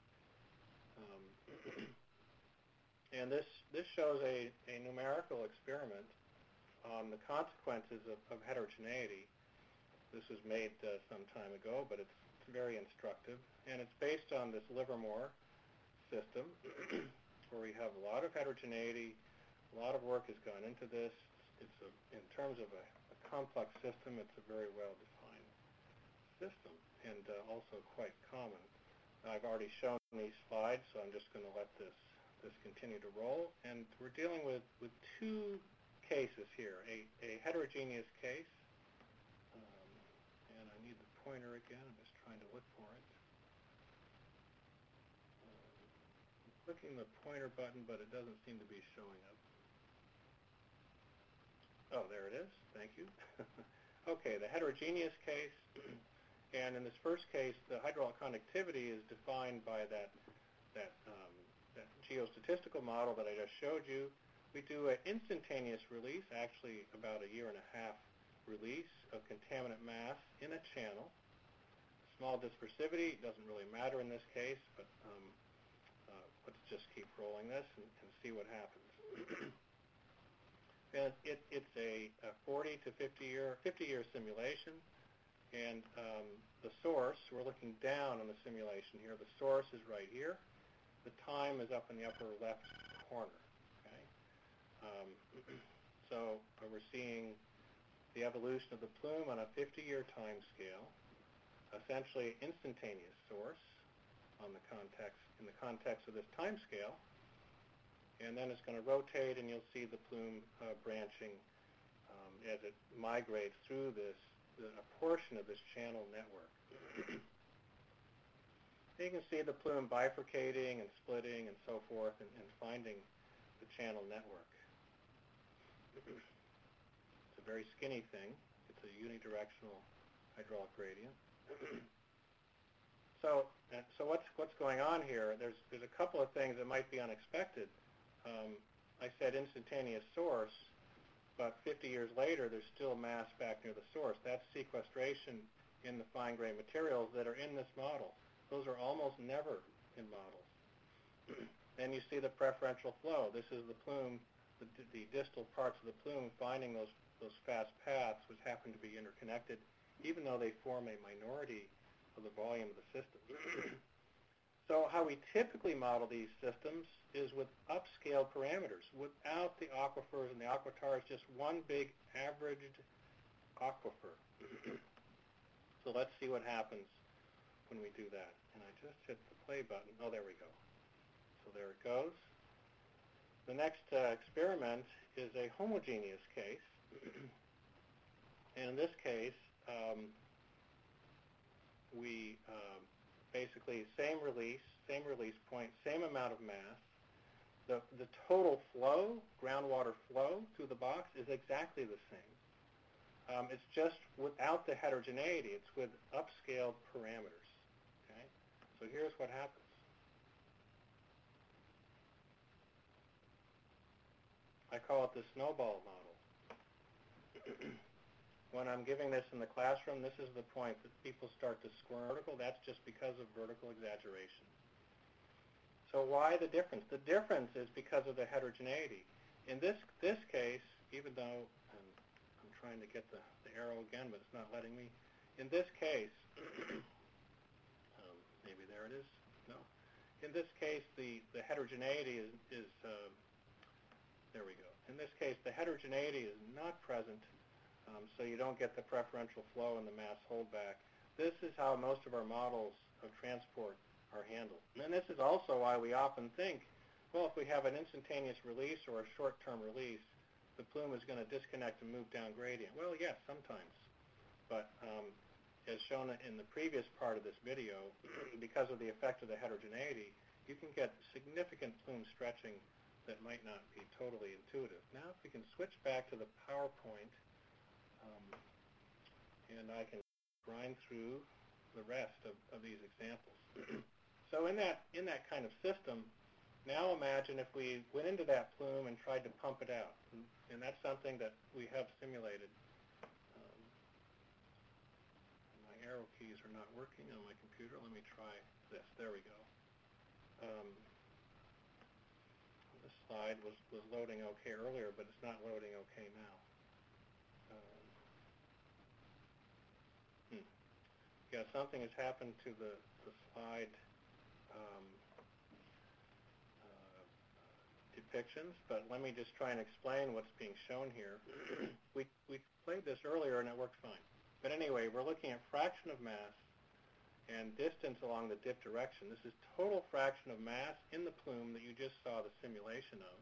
And this shows a numerical experiment on the consequences of heterogeneity. This was made some time ago, but it's very instructive. And it's based on this Livermore system where we have a lot of heterogeneity. A lot of work has gone into this. In terms of a complex system, it's a very well-defined system and also quite common. I've already shown these slides, so I'm just going to let this continue to roll. And we're dealing with 2 cases here, a heterogeneous case, and I need the pointer again. I'm just trying to look for it. I'm clicking the pointer button, but it doesn't seem to be showing up. Oh, there it is. Thank you. Okay, the heterogeneous case, and in this first case, the hydraulic conductivity is defined by that geostatistical model that I just showed you. We do an instantaneous release, actually about a 1.5 year release of contaminant mass in a channel. Small dispersivity doesn't really matter in this case, but let's just keep rolling this and see what happens. And it's a 40 to 50-year simulation, and the source, we're looking down on the simulation here. The source is right here. The time is up in the upper left corner. Okay? So we're seeing the evolution of the plume on a 50-year time scale, essentially instantaneous source in the context of this time scale. And then it's going to rotate, and you'll see the plume branching as it migrates through a portion of this channel network. You can see the plume bifurcating and splitting and so forth and finding the channel network. It's a very skinny thing. It's a unidirectional hydraulic gradient. So what's going on here? There's a couple of things that might be unexpected. I said instantaneous source, but 50 years later, there's still mass back near the source. That's sequestration in the fine-grained materials that are in this model. Those are almost never in models. Then you see the preferential flow. This is the plume, the distal parts of the plume finding those fast paths, which happen to be interconnected, even though they form a minority of the volume of the system. So how we typically model these systems is with upscaled parameters, without the aquifers, and the aquitar is just one big averaged aquifer. So let's see what happens when we do that. And I just hit the play button. Oh, there we go. So there it goes. The next experiment is a homogeneous case. And in this case, we basically same release point, same amount of mass. The total flow, groundwater flow through the box is exactly the same. It's just without the heterogeneity. It's with upscaled parameters. Okay? So here's what happens. I call it the snowball model. When I'm giving this in the classroom, this is the point that people start to squirm vertical. That's just because of vertical exaggeration. So why the difference? The difference is because of the heterogeneity. In this case, even though I'm trying to get the arrow again, but it's not letting me. In this case, maybe there it is. No. In this case, the heterogeneity is there we go. In this case, the heterogeneity is not present. So you don't get the preferential flow and the mass holdback. This is how most of our models of transport are handled. And this is also why we often think, well, if we have an instantaneous release or a short-term release, the plume is going to disconnect and move down gradient. Well, yes, sometimes. But as shown in the previous part of this video, because of the effect of the heterogeneity, you can get significant plume stretching that might not be totally intuitive. Now, if we can switch back to the PowerPoint, and I can grind through the rest of these examples. So in that kind of system, now imagine if we went into that plume and tried to pump it out. And that's something that we have simulated. My arrow keys are not working on my computer. Let me try this. There we go. This slide was loading okay earlier, but it's not loading okay now. Yeah, something has happened to the slide depictions, but let me just try and explain what's being shown here. We played this earlier and it worked fine. But anyway, we're looking at fraction of mass and distance along the dip direction. This is total fraction of mass in the plume that you just saw the simulation of.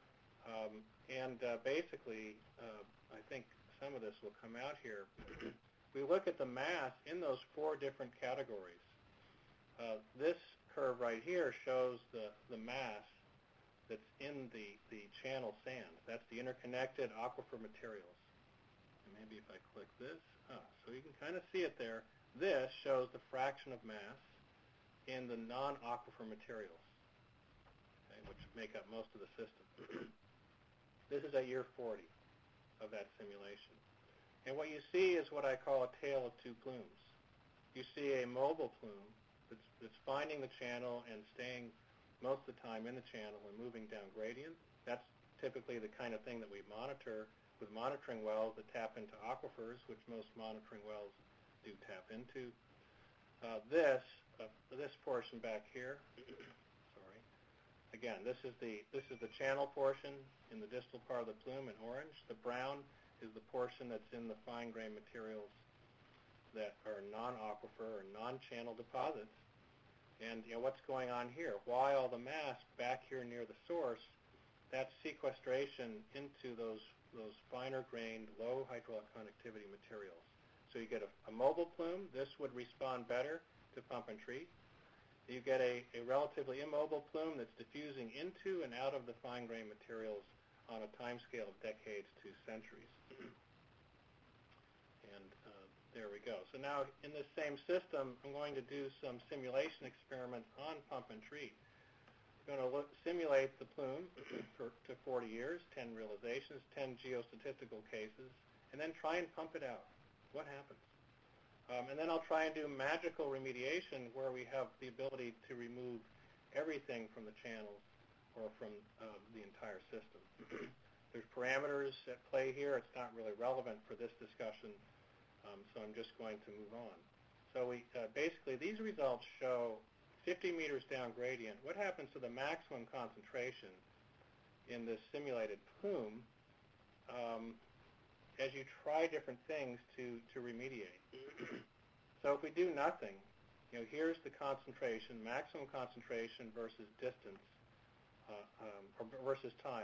Basically, I think some of this will come out here. We look at the mass in those four different categories. This curve right here shows the mass that's in the channel sand. That's the interconnected aquifer materials. And maybe if I click this, so you can kind of see it there. This shows the fraction of mass in the non-aquifer materials, okay, which make up most of the system. This is at year 40 of that simulation. And what you see is what I call a tale of two plumes. You see a mobile plume that's finding the channel and staying most of the time in the channel and moving down gradient. That's typically the kind of thing that we monitor with monitoring wells that tap into aquifers, which most monitoring wells do tap into. This portion back here, sorry. Again, this is the channel portion in the distal part of the plume in orange. The brown is the portion that's in the fine-grained materials that are non-aquifer or non-channel deposits. And what's going on here? Why all the mass back here near the source? That's sequestration into those finer-grained, low hydraulic conductivity materials. So you get a mobile plume. This would respond better to pump and treat. You get a relatively immobile plume that's diffusing into and out of the fine-grained materials on a time scale of decades to centuries. And there we go. So now in this same system, I'm going to do some simulation experiments on pump and treat. I'm going to simulate the plume to 40 years, 10 realizations, 10 geostatistical cases, and then try and pump it out. What happens? And then I'll try and do magical remediation where we have the ability to remove everything from the channels or from the entire system. There's parameters at play here. It's not really relevant for this discussion, so I'm just going to move on. So we basically, these results show 50 meters down gradient. What happens to the maximum concentration in this simulated plume as you try different things to remediate? So if we do nothing, here's the concentration, maximum concentration versus distance, or versus time,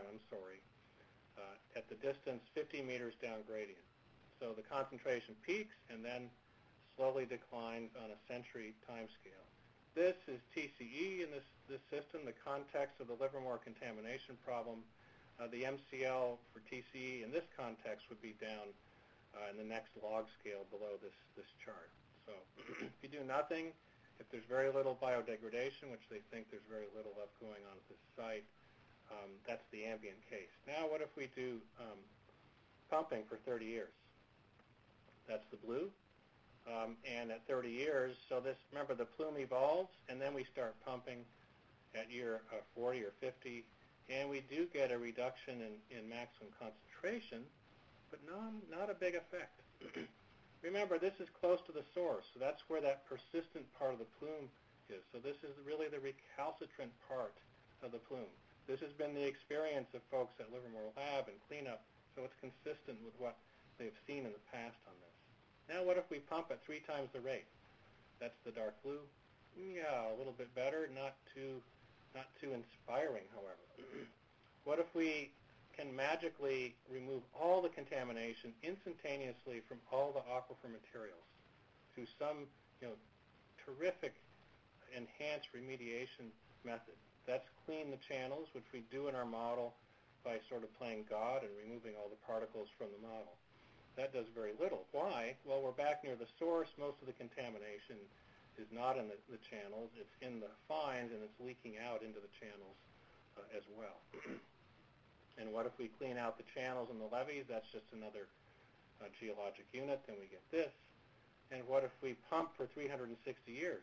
at the distance 50 meters down gradient. So the concentration peaks and then slowly declines on a century time scale. This is TCE in this system, the context of the Livermore contamination problem. The MCL for TCE in this context would be down in the next log scale below this chart. So if you do nothing, if there's very little biodegradation, which they think there's very little of going on at this site, that's the ambient case. Now what if we do pumping for 30 years? That's the blue. And at 30 years, so this, remember, the plume evolves, and then we start pumping at year 40 or 50, and we do get a reduction in maximum concentration, but not a big effect. Remember, this is close to the source, so that's where that persistent part of the plume is. So this is really the recalcitrant part of the plume. This has been the experience of folks at Livermore Lab and cleanup, so it's consistent with what they've seen in the past on this. Now what if we pump at 3 times the rate? That's the dark blue. Yeah, a little bit better, not too inspiring, however. What if we can magically remove all the contamination instantaneously from all the aquifer materials through some terrific enhanced remediation method? That's clean the channels, which we do in our model by sort of playing God and removing all the particles from the model. That does very little. Why? Well, we're back near the source. Most of the contamination is not in the channels. It's in the fines, and it's leaking out into the channels as well. And what if we clean out the channels and the levees? That's just another geologic unit. Then we get this. And what if we pump for 360 years?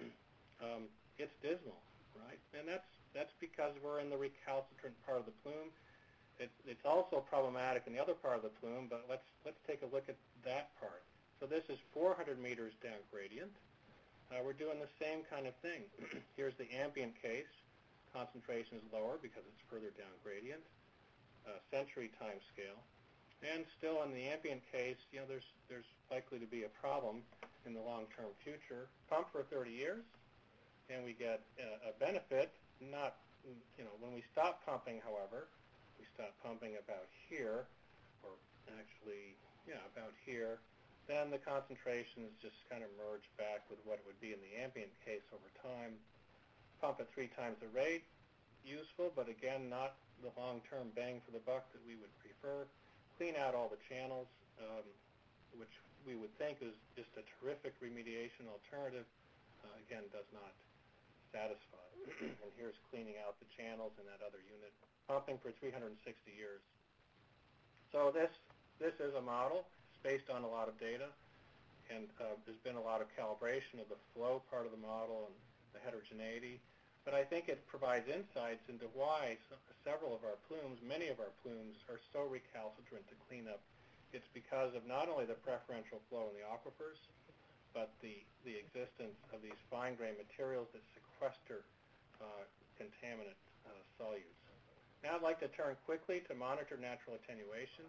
It's dismal, right? And that's because we're in the recalcitrant part of the plume. It's also problematic in the other part of the plume, but let's take a look at that part. So this is 400 meters down gradient. We're doing the same kind of thing. Here's the ambient case. Concentration is lower because it's further down gradient. Century time scale. And still in the ambient case, there's likely to be a problem in the long-term future. Pump for 30 years, and we get a benefit. Not, when we stop pumping, however, we stop pumping about here, or actually, about here, then the concentrations just kind of merge back with what it would be in the ambient case over time. Pump at 3 times the rate, useful, but again, not the long-term bang for the buck that we would prefer. Clean out all the channels, which we would think is just a terrific remediation alternative, again, does not satisfy. And here's cleaning out the channels in that other unit. Pumping for 360 years. So this is a model. It's based on a lot of data, and there's been a lot of calibration of the flow part of the model and the heterogeneity. But I think it provides insights into why several of our plumes, many of our plumes, are so recalcitrant to clean up. It's because of not only the preferential flow in the aquifers, but the existence of these fine-grained materials that sequester contaminant solutes. Now I'd like to turn quickly to monitor natural attenuation.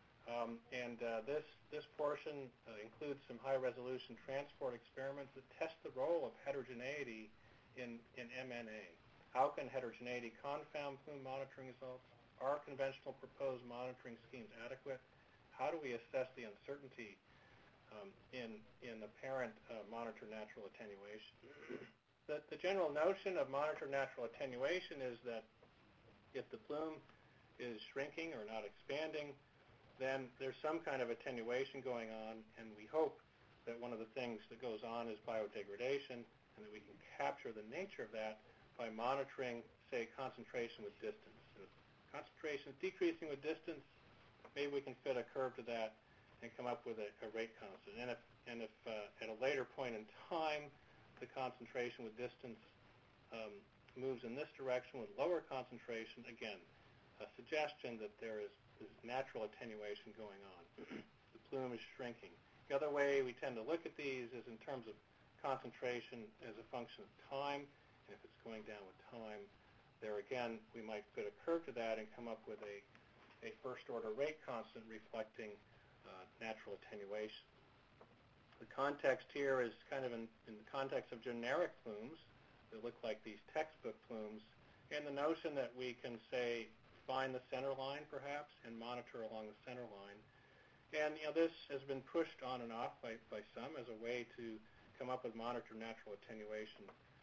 This portion includes some high-resolution transport experiments that test the role of heterogeneity in MNA. How can heterogeneity confound plume monitoring results? Are conventional proposed monitoring schemes adequate? How do we assess the uncertainty in apparent monitor natural attenuation? The general notion of monitor natural attenuation is that if the plume is shrinking or not expanding, then there's some kind of attenuation going on, and we hope that one of the things that goes on is biodegradation, and that we can capture the nature of that by monitoring, say, concentration with distance. If concentration is decreasing with distance, maybe we can fit a curve to that and come up with a rate constant. And if at a later point in time the concentration with distance moves in this direction with lower concentration, again, a suggestion that there is natural attenuation going on. The plume is shrinking. The other way we tend to look at these is in terms of concentration as a function of time, and if it's going down with time, there again we might fit a curve to that and come up with a first-order rate constant reflecting natural attenuation. The context here is kind of in the context of generic plumes that look like these textbook plumes, and the notion that we can, say, find the center line perhaps and monitor along the center line. And this has been pushed on and off by some as a way to come up with monitor natural attenuation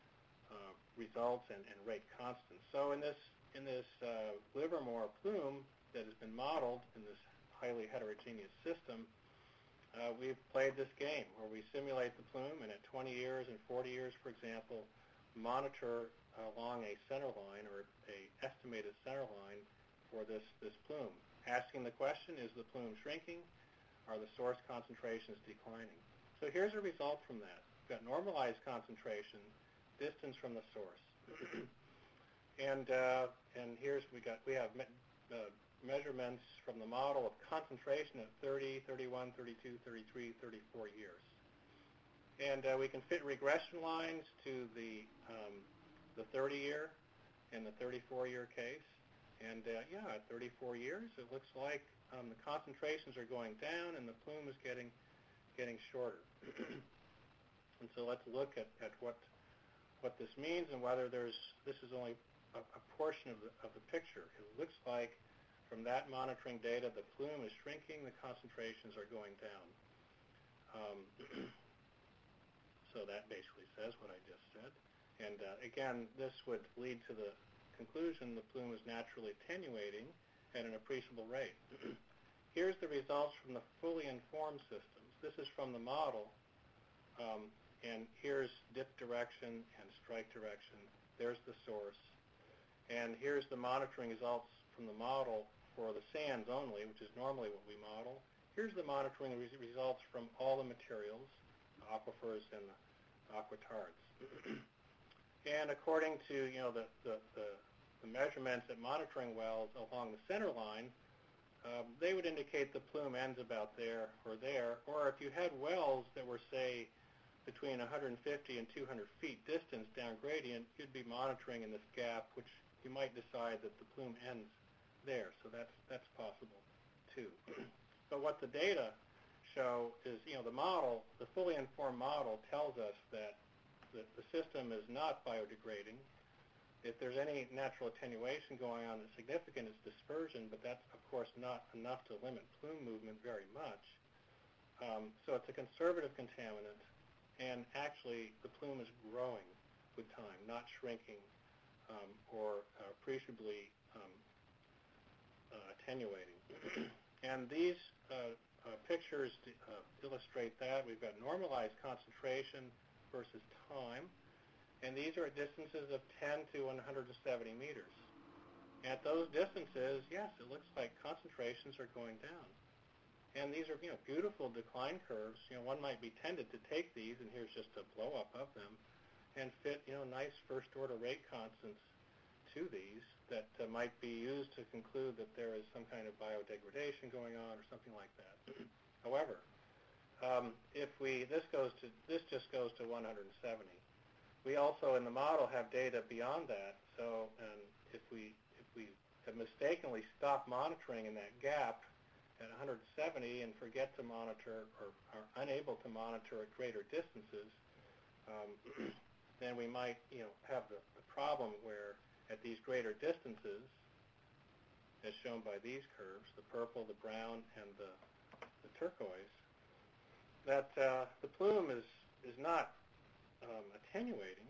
results and rate constants. So in this Livermore plume that has been modeled in this highly heterogeneous system, we've played this game where we simulate the plume and at 20 years and 40 years, for example, monitor along a center line or a estimated center line for this plume, asking the question, is the plume shrinking? Are the source concentrations declining? So here's a result from that. We've got normalized concentration, distance from the source. and here's we have measurements from the model of concentration at 30, 31, 32, 33, 34 years. And we can fit regression lines to the 30-year and the 34-year case. And at 34 years, it looks like the concentrations are going down and the plume is getting shorter. And so let's look at what this means and whether this is only a portion of the picture. It looks like from that monitoring data, the plume is shrinking, the concentrations are going down. So that basically says what I just said. And again, this would lead to the conclusion the plume is naturally attenuating at an appreciable rate. Here's the results from the fully informed systems. This is from the model, and here's dip direction and strike direction. There's the source. And here's the monitoring results from the model for the sands only, which is normally what we model. Here's the monitoring results from all the materials, the aquifers and the aquatards. And according to the measurements at monitoring wells along the center line, they would indicate the plume ends about there. Or if you had wells that were, say, between 150 and 200 feet distance down gradient, you'd be monitoring in this gap, which you might decide that the plume ends there. So that's possible too. But what the data show is, the model, the fully informed model tells us that the system is not biodegrading. If there's any natural attenuation going on that's significant, it's dispersion, but that's, of course, not enough to limit plume movement very much. So it's a conservative contaminant, and actually the plume is growing with time, not shrinking or appreciably attenuating. And these pictures illustrate that. We've got normalized concentration versus time. And these are at distances of 10 to 170 meters. At those distances, yes, it looks like concentrations are going down. And these are, beautiful decline curves. One might be tempted to take these, and here's just a blow-up of them, and fit, nice first-order rate constants to these that might be used to conclude that there is some kind of biodegradation going on or something like that. However, this just goes to 170. We also, in the model, have data beyond that. So, if we have mistakenly stopped monitoring in that gap at 170 and forget to monitor or are unable to monitor at greater distances, then we might, have the problem where at these greater distances, as shown by these curves, the purple, the brown, and the turquoise, that the plume is not attenuating,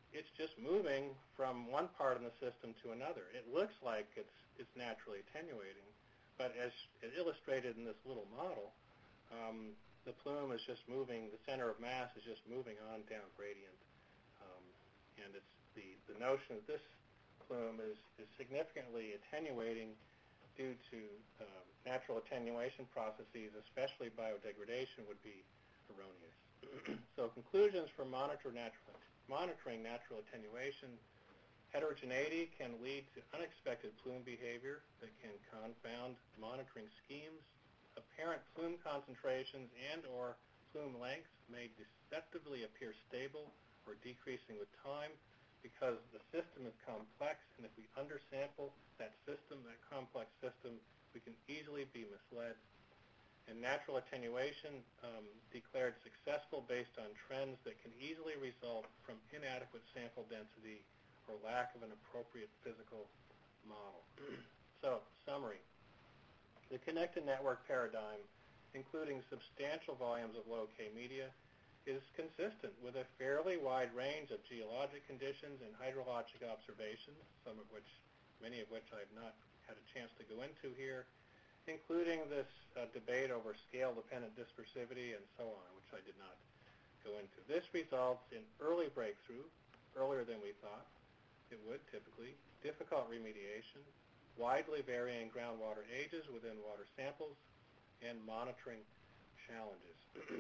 it's just moving from one part of the system to another. It looks like it's naturally attenuating, but as illustrated in this little model, the plume is just moving, the center of mass is just moving on down gradient. And it's the notion that this plume is significantly attenuating due to natural attenuation processes, especially biodegradation, would be erroneous. So conclusions from monitoring natural attenuation: heterogeneity can lead to unexpected plume behavior that can confound monitoring schemes. Apparent plume concentrations and or plume lengths may deceptively appear stable or decreasing with time because the system is complex, and if we undersample that system, that complex system, we can easily be misled. And natural attenuation declared successful based on trends that can easily result from inadequate sample density or lack of an appropriate physical model. So, summary. The connected network paradigm, including substantial volumes of low-K media, is consistent with a fairly wide range of geologic conditions and hydrologic observations, many of which I have not had a chance to go into here, including this debate over scale-dependent dispersivity and so on, which I did not go into. This results in early breakthrough, earlier than we thought it would typically, difficult remediation, widely varying groundwater ages within water samples, and monitoring challenges.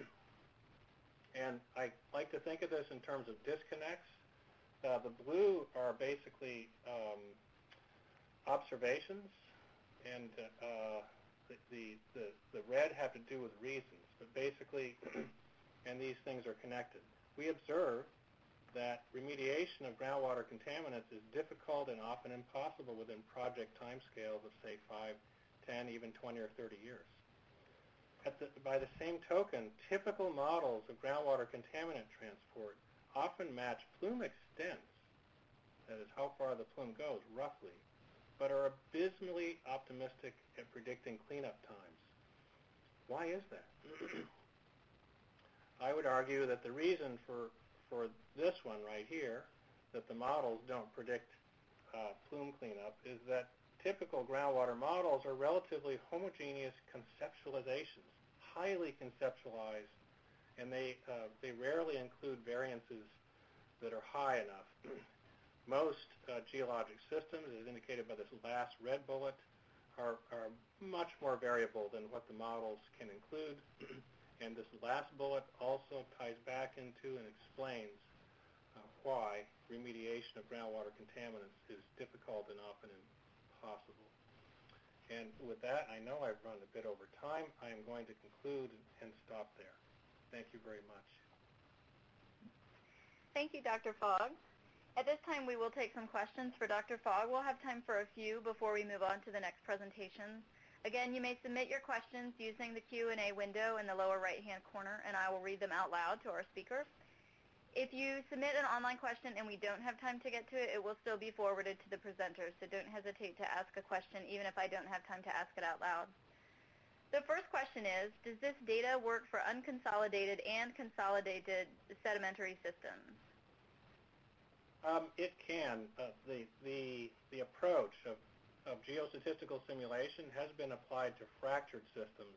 And I like to think of this in terms of disconnects. The blue are basically observations, and the red have to do with reasons. But basically, and these things are connected. We observe that remediation of groundwater contaminants is difficult and often impossible within project timescales of, say, 5, 10, even 20 or 30 years. By the same token, typical models of groundwater contaminant transport often match plume extents, that is, how far the plume goes, roughly, but are abysmally optimistic at predicting cleanup times. Why is that? I would argue that the reason for this one right here, that the models don't predict plume cleanup, is that typical groundwater models are relatively homogeneous conceptualizations, highly conceptualized, and they rarely include variances that are high enough. Most geologic systems, as indicated by this last red bullet, are much more variable than what the models can include. And this last bullet also ties back into and explains why remediation of groundwater contaminants is difficult and often impossible. And with that, I know I've run a bit over time. I am going to conclude and stop there. Thank you very much. Thank you, Dr. Fogg. At this time, we will take some questions for Dr. Fogg. We'll have time for a few before we move on to the next presentation. Again, you may submit your questions using the Q&A window in the lower right-hand corner, and I will read them out loud to our speaker. If you submit an online question and we don't have time to get to it, it will still be forwarded to the presenters, so don't hesitate to ask a question even if I don't have time to ask it out loud. The first question is, does this data work for unconsolidated and consolidated sedimentary systems? It can. The approach of geostatistical simulation has been applied to fractured systems.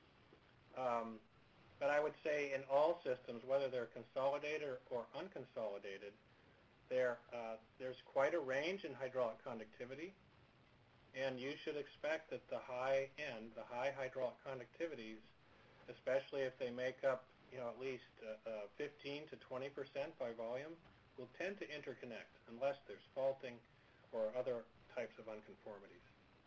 But I would say in all systems, whether they're consolidated or unconsolidated, there's quite a range in hydraulic conductivity, and you should expect that the high hydraulic conductivities, especially if they make up at least 15 to 20% by volume, will tend to interconnect unless there's faulting or other types of unconformities.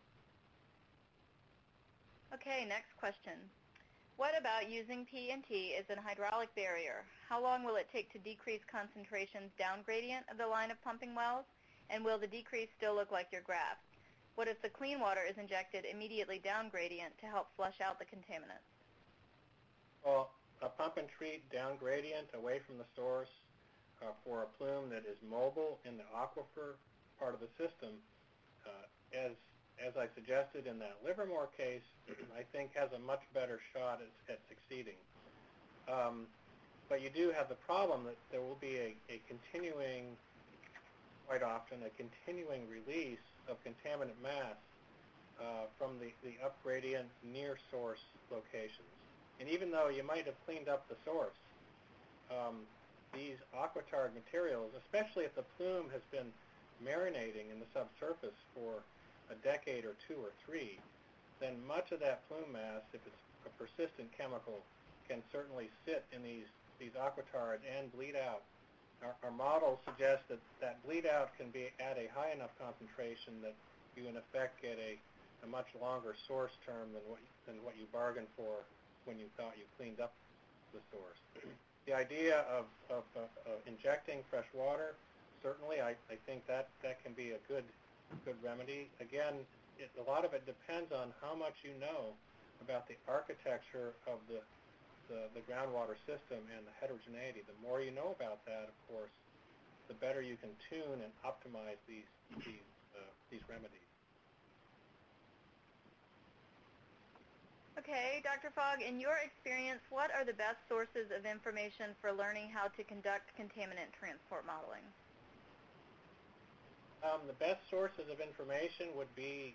Okay, next question. What about using P&T as an hydraulic barrier? How long will it take to decrease concentrations down gradient of the line of pumping wells? And will the decrease still look like your graph? What if the clean water is injected immediately down gradient to help flush out the contaminants? Well, a pump and treat down gradient away from the source for a plume that is mobile in the aquifer part of the system, as I suggested in that Livermore case, I think has a much better shot at succeeding. But you do have the problem that there will be a continuing quite often a continuing release of contaminant mass from the upgradient near source locations. And even though you might have cleaned up the source, these aquitard materials, especially if the plume has been marinating in the subsurface for a decade or two or three, then much of that plume mass, if it's a persistent chemical, can certainly sit in these aquitard and bleed out. Our models suggest that bleed out can be at a high enough concentration that you in effect get a much longer source term than what you bargained for when you thought you cleaned up the source. The idea of injecting fresh water, certainly I think that can be a good remedy. Again, a lot of it depends on how much you know about the architecture of the groundwater system and the heterogeneity. The more you know about that, of course, the better you can tune and optimize these remedies. Okay, Dr. Fogg, in your experience, what are the best sources of information for learning how to conduct contaminant transport modeling? The best sources of information would be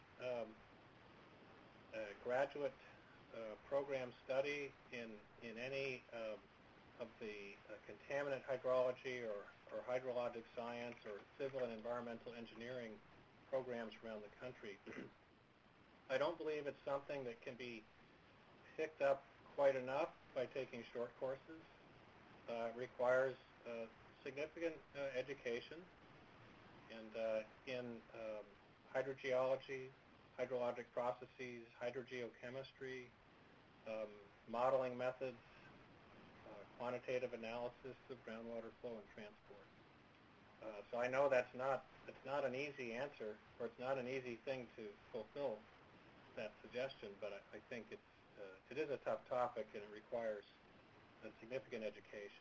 graduate program study in any of the contaminant hydrology or hydrologic science or civil and environmental engineering programs around the country. I don't believe it's something that can be picked up quite enough by taking short courses. It requires significant education, and in hydrogeology, hydrologic processes, hydrogeochemistry, modeling methods, quantitative analysis of groundwater flow and transport. So I know it's not an easy answer, or it's not an easy thing to fulfill that suggestion, but I think it is a tough topic and it requires a significant education.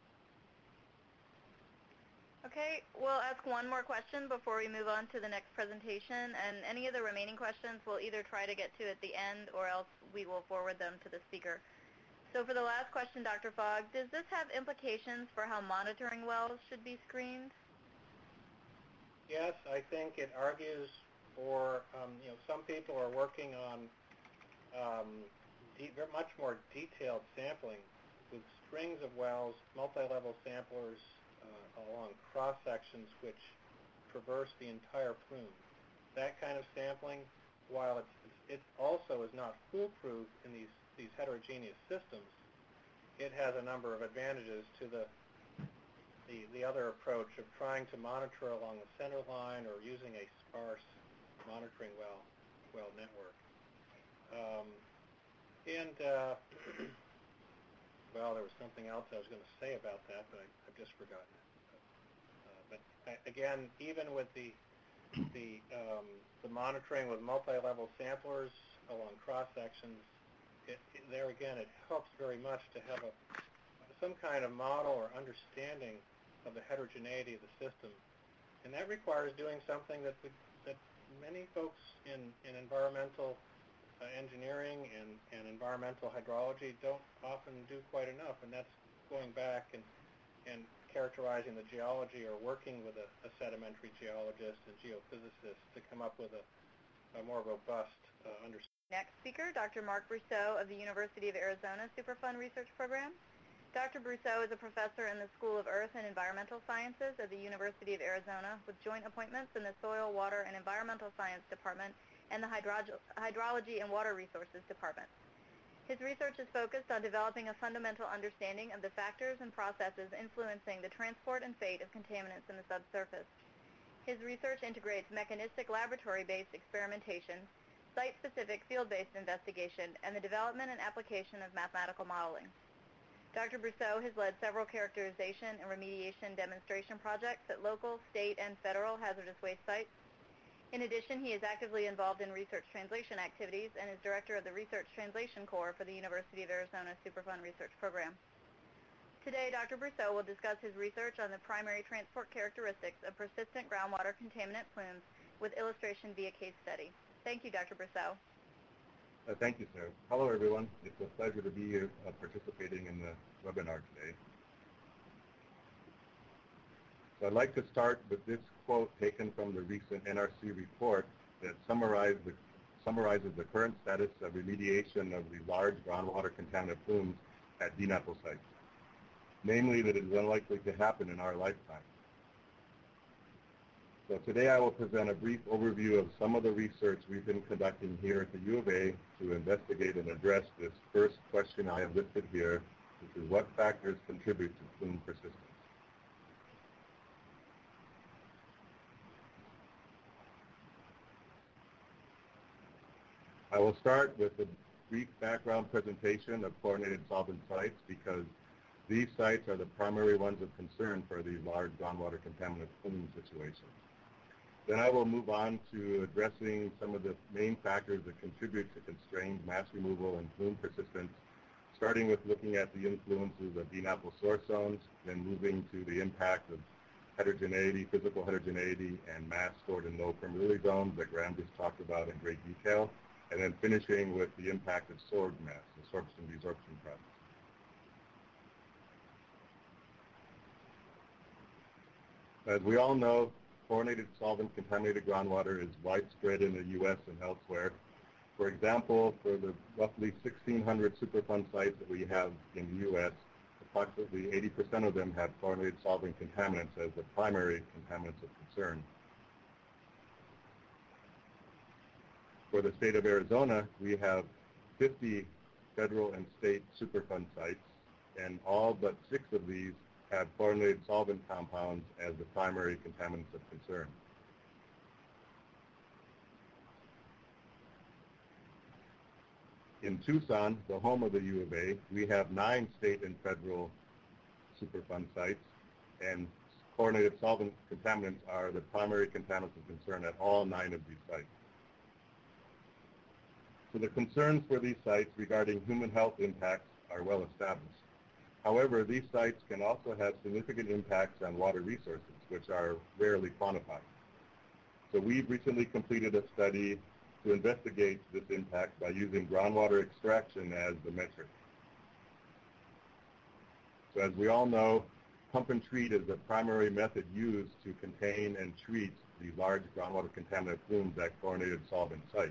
Okay, we'll ask one more question before we move on to the next presentation, and any of the remaining questions we'll either try to get to at the end or else we will forward them to the speaker. So for the last question, Dr. Fogg, does this have implications for how monitoring wells should be screened? Yes, I think it argues for, some people are working on much more detailed sampling with strings of wells, multi-level samplers along cross-sections which traverse the entire plume. That kind of sampling, while it also is not foolproof in these heterogeneous systems, it has a number of advantages to the other approach of trying to monitor along the center line or using a sparse monitoring well network. Well, there was something else I was going to say about that, but I've just forgotten it. But again, even with the monitoring with multi-level samplers along cross sections, there again it helps very much to have some kind of model or understanding of the heterogeneity of the system, and that requires doing something that many folks in environmental engineering and environmental hydrology don't often do quite enough, and that's going back and characterizing the geology or working with a sedimentary geologist and geophysicist to come up with a more robust understanding. Next speaker, Dr. Mark Brousseau of the University of Arizona Superfund Research Program. Dr. Brousseau is a professor in the School of Earth and Environmental Sciences at the University of Arizona with joint appointments in the Soil, Water, and Environmental Science Department and the Hydrology and Water Resources Department. His research is focused on developing a fundamental understanding of the factors and processes influencing the transport and fate of contaminants in the subsurface. His research integrates mechanistic laboratory-based experimentation, site-specific field-based investigation, and the development and application of mathematical modeling. Dr. Brousseau has led several characterization and remediation demonstration projects at local, state, and federal hazardous waste sites. In addition, he is actively involved in research translation activities and is director of the Research Translation Corps for the University of Arizona Superfund Research Program. Today, Dr. Brousseau will discuss his research on the primary transport characteristics of persistent groundwater contaminant plumes with illustration via case study. Thank you, Dr. Brousseau. Thank you, Sarah. Hello, everyone. It's a pleasure to be here participating in the webinar today. So I'd like to start with this quote taken from the recent NRC report that summarizes the current status of remediation of the large groundwater contaminant plumes at DNAPL sites, namely that it is unlikely to happen in our lifetime. So today I will present a brief overview of some of the research we've been conducting here at the U of A to investigate and address this first question I have listed here, which is what factors contribute to plume persistence. I will start with a brief background presentation of chlorinated solvent sites because these sites are the primary ones of concern for these large groundwater contaminant plume situations. Then I will move on to addressing some of the main factors that contribute to constrained mass removal and plume persistence, starting with looking at the influences of DNAPL source zones, then moving to the impact of heterogeneity, physical heterogeneity, and mass stored in low permeability zones that Graham just talked about in great detail, and then finishing with the impact of sorbed mass, absorption-desorption process. As we all know, chlorinated solvent contaminated groundwater is widespread in the U.S. and elsewhere. For example, for the roughly 1,600 Superfund sites that we have in the U.S., approximately 80% of them have chlorinated solvent contaminants as the primary contaminants of concern. For the state of Arizona, we have 50 federal and state Superfund sites, and all but 6 of these have chlorinated solvent compounds as the primary contaminants of concern. In Tucson, the home of the U of A, we have 9 state and federal Superfund sites, and chlorinated solvent contaminants are the primary contaminants of concern at all 9 of these sites. So the concerns for these sites regarding human health impacts are well established. However, these sites can also have significant impacts on water resources, which are rarely quantified. So we've recently completed a study to investigate this impact by using groundwater extraction as the metric. So as we all know, pump and treat is the primary method used to contain and treat these large groundwater contaminant plumes at chlorinated solvent sites.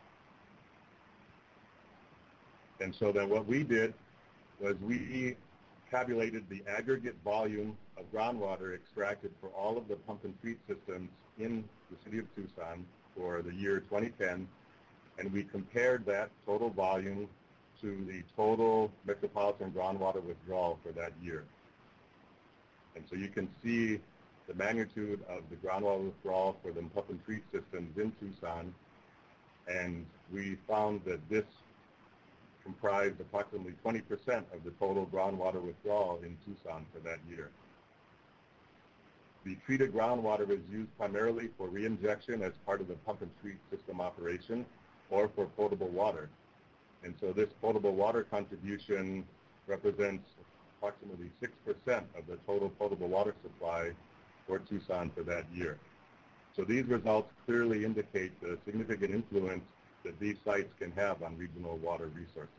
And so then what we did was we tabulated the aggregate volume of groundwater extracted for all of the pump and treat systems in the city of Tucson for the year 2010, and we compared that total volume to the total metropolitan groundwater withdrawal for that year. And so you can see the magnitude of the groundwater withdrawal for the pump and treat systems in Tucson, and we found that this comprised approximately 20% of the total groundwater withdrawal in Tucson for that year. The treated groundwater is used primarily for reinjection as part of the pump and treat system operation or for potable water. And so this potable water contribution represents approximately 6% of the total potable water supply for Tucson for that year. So these results clearly indicate the significant influence that these sites can have on regional water resources.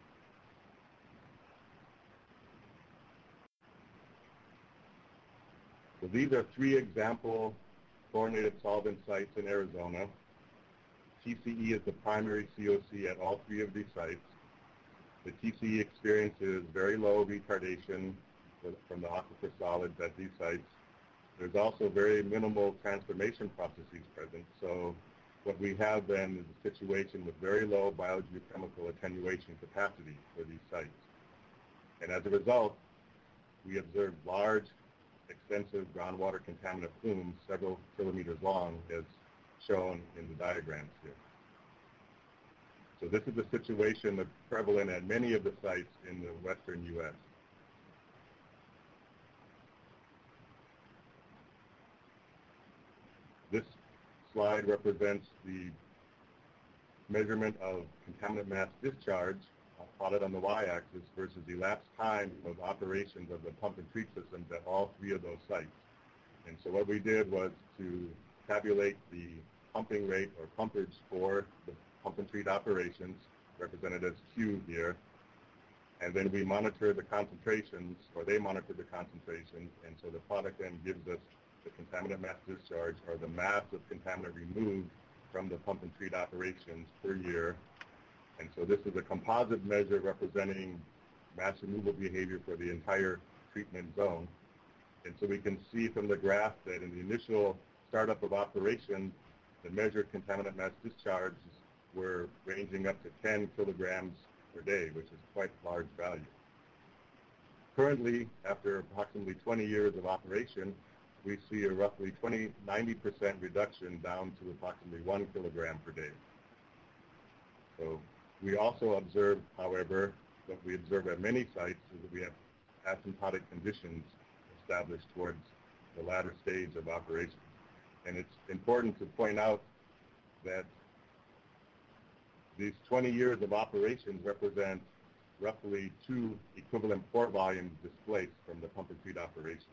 So these are 3 example chlorinated solvent sites in Arizona. TCE is the primary COC at all 3 of these sites. The TCE experiences very low retardation from the aquifer solids at these sites. There's also very minimal transformation processes present. So what we have then is a situation with very low biogeochemical attenuation capacity for these sites. And as a result, we observed large, extensive groundwater contaminant plumes several kilometers long as shown in the diagrams here. So this is a situation that's prevalent at many of the sites in the western U.S. This slide represents the measurement of contaminant mass discharge plotted on the y-axis versus elapsed time of operations of the pump and treat systems at all 3 of those sites. And so what we did was to tabulate the pumping rate or pumpage for the pump and treat operations, represented as Q here, and then we monitor the concentrations, or they monitor the concentrations, and so the product then gives us the contaminant mass discharge, or the mass of contaminant removed from the pump and treat operations per year. And so this is a composite measure representing mass removal behavior for the entire treatment zone. And so we can see from the graph that in the initial startup of operations, the measured contaminant mass discharges were ranging up to 10 kilograms per day, which is quite a large value. Currently, after approximately 20 years of operation, we see a roughly 90% reduction down to approximately 1 kilogram per day. So we also observe, however, what we observe at many sites is that we have asymptotic conditions established towards the latter stage of operation. And it's important to point out that these 20 years of operations represent roughly 2 equivalent pore volumes displaced from the pump and treat operations.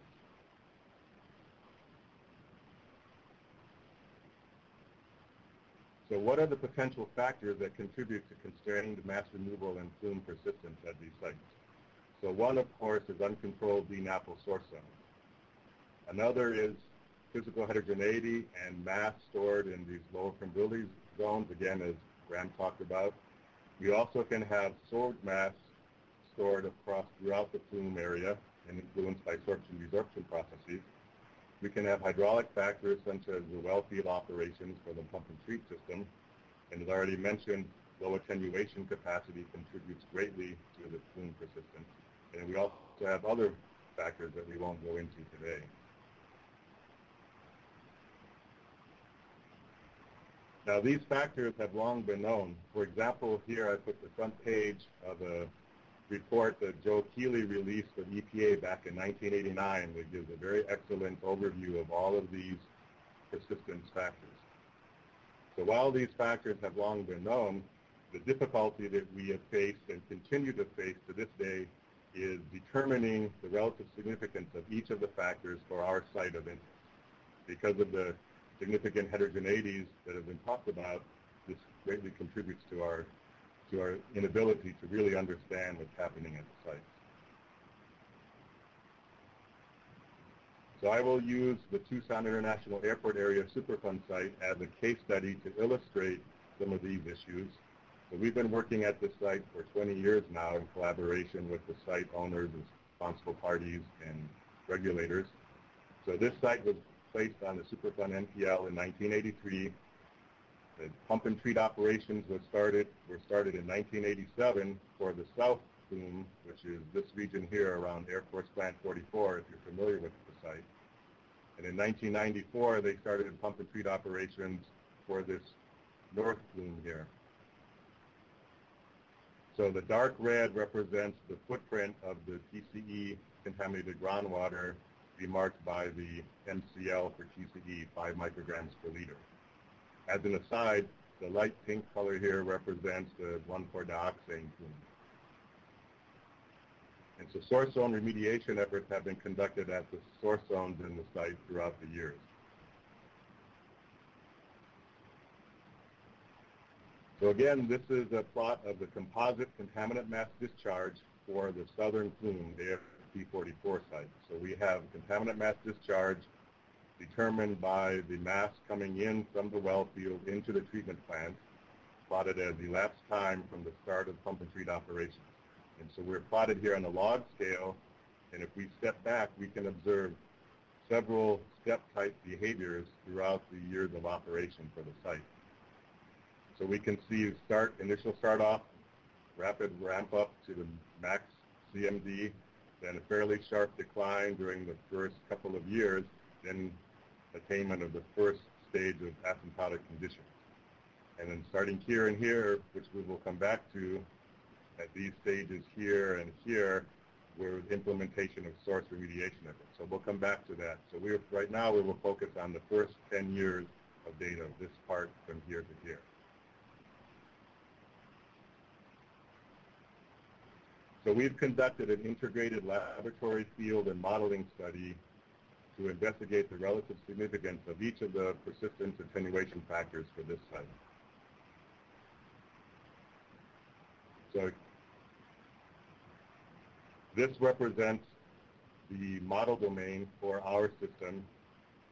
So what are the potential factors that contribute to constrained mass removal and plume persistence at these sites? So one, of course, is uncontrolled DNAPL source zones. Another is physical heterogeneity and mass stored in these lower permeability zones, again, as Graham talked about. We also can have sold mass stored throughout the plume area and influenced by sorption-resorption processes. We can have hydraulic factors such as the well field operations for the pump and treat system. And as I already mentioned, low attenuation capacity contributes greatly to the plume persistence. And we also have other factors that we won't go into today. Now, these factors have long been known. For example, here I put the front page of a report that Joe Keeley released with EPA back in 1989 that gives a very excellent overview of all of these persistence factors. So while these factors have long been known, the difficulty that we have faced and continue to face to this day is determining the relative significance of each of the factors for our site of interest. Because of the significant heterogeneities that have been talked about, this greatly contributes to our inability to really understand what's happening at the site. So I will use the Tucson International Airport Area Superfund site as a case study to illustrate some of these issues. So we've been working at this site for 20 years now in collaboration with the site owners, responsible parties, and regulators. So this site was placed on the Superfund NPL in 1983. The pump and treat operations were started in 1987 for the South Plume, which is this region here around Air Force Plant 44, if you're familiar with the site. And in 1994, they started pump and treat operations for this North Plume here. So the dark red represents the footprint of the TCE contaminated groundwater demarked by the MCL for TCE, 5 micrograms per liter. As an aside, the light pink color here represents the 1,4-dioxane plume. And so source zone remediation efforts have been conducted at the source zones in the site throughout the years. So again, this is a plot of the composite contaminant mass discharge for the southern plume, the AFP44 site. So we have contaminant mass discharge determined by the mass coming in from the well field into the treatment plant, plotted as elapsed time from the start of pump and treat operations. And so we're plotted here on a log scale, and if we step back, we can observe several step-type behaviors throughout the years of operation for the site. So we can see initial start-off, rapid ramp-up to the max CMD, then a fairly sharp decline during the first couple of years, then attainment of the first stage of asymptotic conditions. And then starting here and here, which we will come back to, at these stages here and here, were the implementation of source remediation efforts. So we'll come back to that. So right now we will focus on the first 10 years of data, this part from here to here. So we've conducted an integrated laboratory field and modeling study to investigate the relative significance of each of the persistence attenuation factors for this site. So this represents the model domain for our system,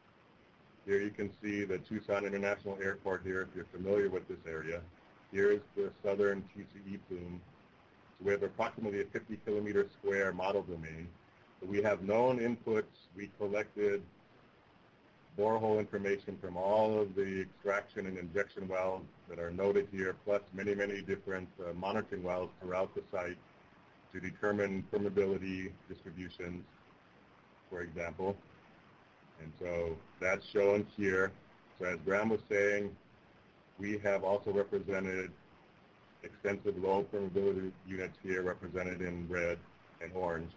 Here you can see the Tucson International Airport here, if you're familiar with this area. Here's the southern TCE plume. So we have approximately a 50-kilometer square model domain. So we have known inputs. We collected borehole information from all of the extraction and injection wells that are noted here, plus many, many different monitoring wells throughout the site to determine permeability distributions, for example. And so that's shown here. So as Graham was saying, we have also represented extensive low permeability units here represented in red and orange.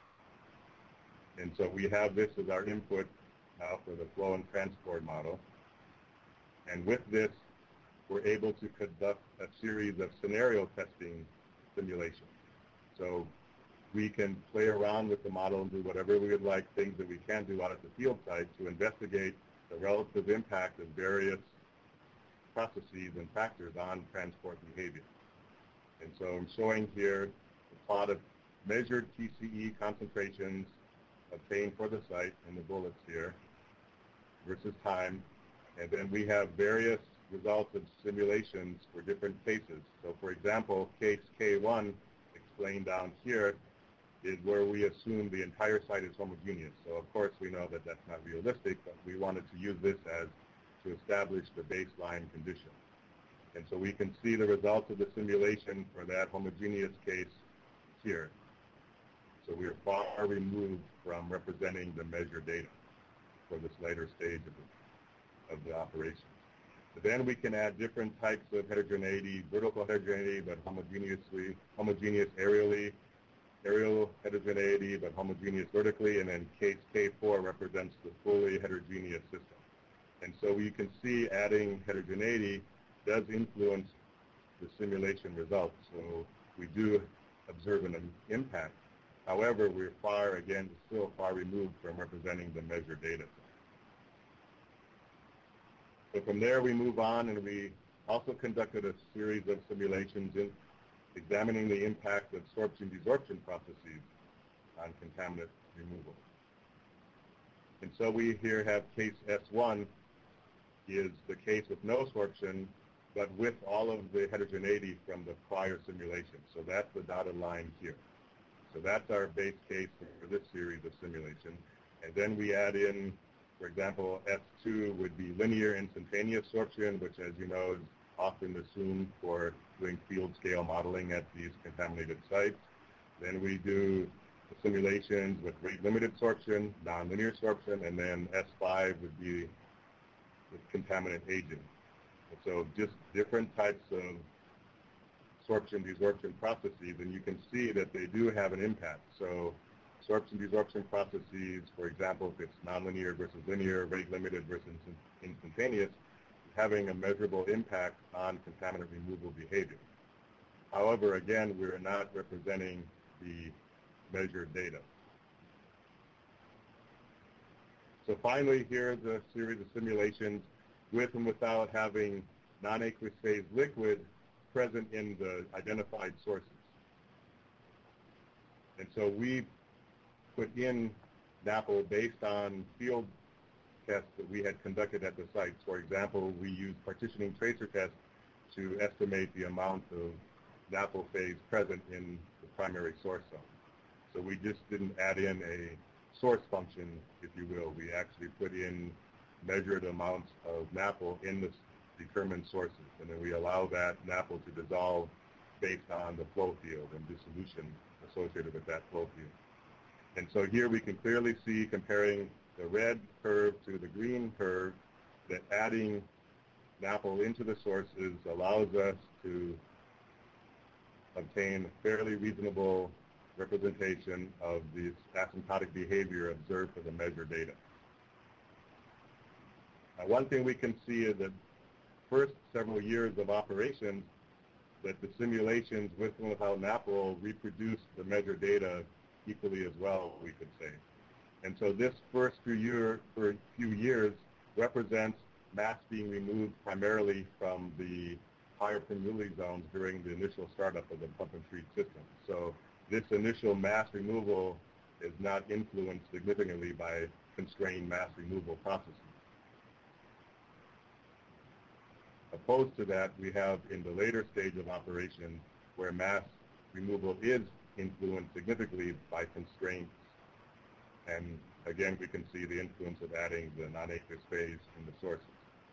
And so we have this as our input now for the flow and transport model. And with this, we're able to conduct a series of scenario testing simulations. So we can play around with the model and do whatever we would like, things that we can do out at the field site to investigate the relative impact of various processes and factors on transport behavior. And so I'm showing here a plot of measured TCE concentrations obtained for the site in the bullets here versus time. And then we have various results of simulations for different cases. So for example, case K1 explained down here is where we assume the entire site is homogeneous. So of course we know that that's not realistic, but we wanted to use this as to establish the baseline condition. And so we can see the results of the simulation for that homogeneous case here. So we are far removed from representing the measured data for this later stage of the operation. But then we can add different types of heterogeneity, vertical heterogeneity, but homogeneous aerial heterogeneity, but homogeneous vertically, and then case K4 represents the fully heterogeneous system. And so you can see adding heterogeneity does influence the simulation results. So we do observe an impact. However, we're still far removed from representing the measured data. So from there, we move on, and we also conducted a series of simulations in examining the impact of sorption-desorption processes on contaminant removal. And so we here have case S1 is the case with no sorption, but with all of the heterogeneity from the prior simulation. So that's the dotted line here. So that's our base case for this series of simulation. And then we add in, for example, S2 would be linear instantaneous sorption, which, as you know, is often assumed for doing field-scale modeling at these contaminated sites. Then we do the simulations with rate-limited sorption, nonlinear sorption, and then S5 would be with contaminant agent. And so just different types of sorption-desorption processes, and you can see that they do have an impact. So sorption-desorption processes, for example, if it's nonlinear versus linear, rate-limited versus instantaneous, having a measurable impact on contaminant removal behavior. However, again, we're not representing the measured data. So finally, here's a series of simulations with and without having non-aqueous phase liquid present in the identified sources. And so we put in NAPL based on field tests that we had conducted at the sites. For example, we used partitioning tracer tests to estimate the amount of NAPL phase present in the primary source zone. So we just didn't add in a source function, if you will. We actually put in measured amounts of NAPL in the determined sources, and then we allow that NAPL to dissolve based on the flow field and dissolution associated with that flow field. And so here we can clearly see, comparing the red curve to the green curve, that adding NAPL into the sources allows us to obtain a fairly reasonable representation of this asymptotic behavior observed for the measured data. Now, one thing we can see is that first several years of operations, that the simulations with and without NAPL reproduce the measured data equally as well, we could say. And so this first few years represents mass being removed primarily from the higher permeability zones during the initial startup of the pump and treat system. So this initial mass removal is not influenced significantly by constrained mass removal processes. Opposed to that, we have in the later stage of operation where mass removal is influenced significantly by constraints. And again, we can see the influence of adding the non-aqueous phase in the sources.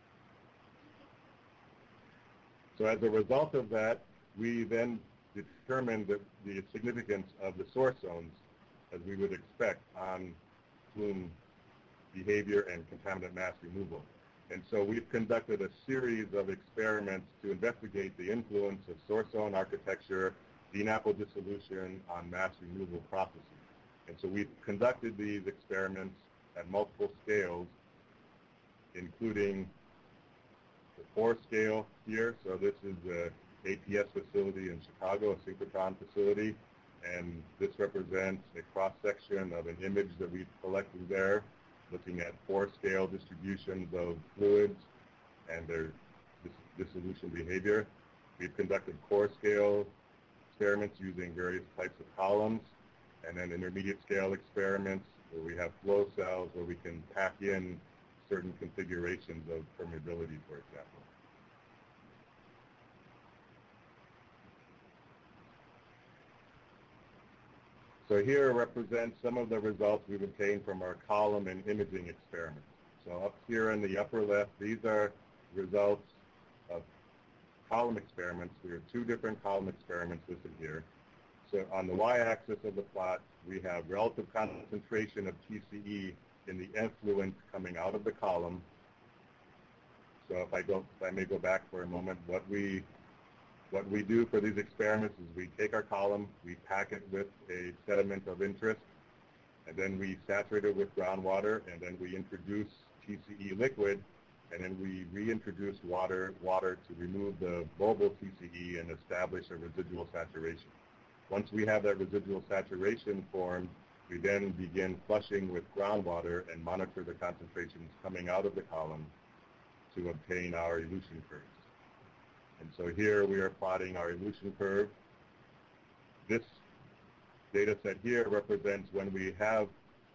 So as a result of that, we then determined the significance of the source zones, as we would expect, on plume behavior and contaminant mass removal. And so we've conducted a series of experiments to investigate the influence of source zone architecture, DNAPL dissolution on mass removal processes. And so we've conducted these experiments at multiple scales, including the pore scale here. So this is the APS facility in Chicago, a synchrotron facility. And this represents a cross-section of an image that we've collected there, looking at pore scale distributions of fluids and their dissolution behavior. We've conducted core scale experiments using various types of columns, and then intermediate scale experiments where we have flow cells where we can pack in certain configurations of permeability, for example. So here represents some of the results we've obtained from our column and imaging experiments. So up here in the upper left, these are results of column experiments. We have two different column experiments listed here. So on the y-axis of the plot, we have relative concentration of TCE in the effluent coming out of the column. So if I may go back for a moment, what we do for these experiments is we take our column, we pack it with a sediment of interest, and then we saturate it with groundwater, and then we introduce TCE liquid, and then we reintroduce water to remove the mobile TCE and establish a residual saturation. Once we have that residual saturation formed, we then begin flushing with groundwater and monitor the concentrations coming out of the column to obtain our elution curves. And so here we are plotting our elution curve. This data set here represents when we have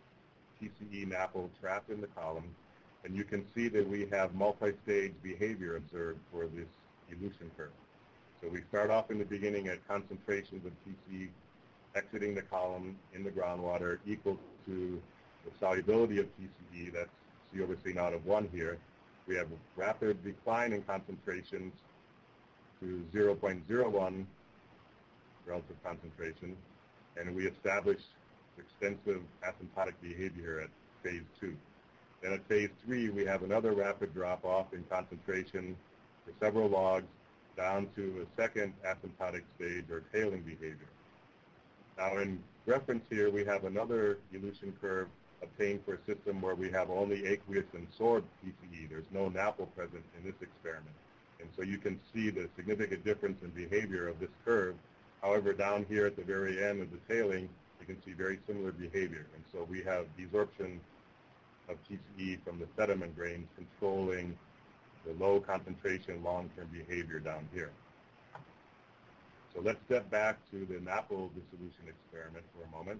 TCE NAPL trapped in the column, and you can see that we have multi-stage behavior observed for this elution curve. So we start off in the beginning at concentrations of TCE exiting the column in the groundwater equal to the solubility of TCE, that's C over C naught of 1 here. We have a rapid decline in concentrations to 0.01 relative concentration, and we establish extensive asymptotic behavior at phase 2. Then at phase 3, we have another rapid drop-off in concentration for several logs down to a second asymptotic stage or tailing behavior. Now in reference here, we have another elution curve obtained for a system where we have only aqueous and sorbed TCE. There's no NAPL present in this experiment. And so you can see the significant difference in behavior of this curve. However, down here at the very end of the tailing, you can see very similar behavior. And so we have desorption of TCE from the sediment grains controlling the low concentration long-term behavior down here. So let's step back to the NAPL dissolution experiment for a moment.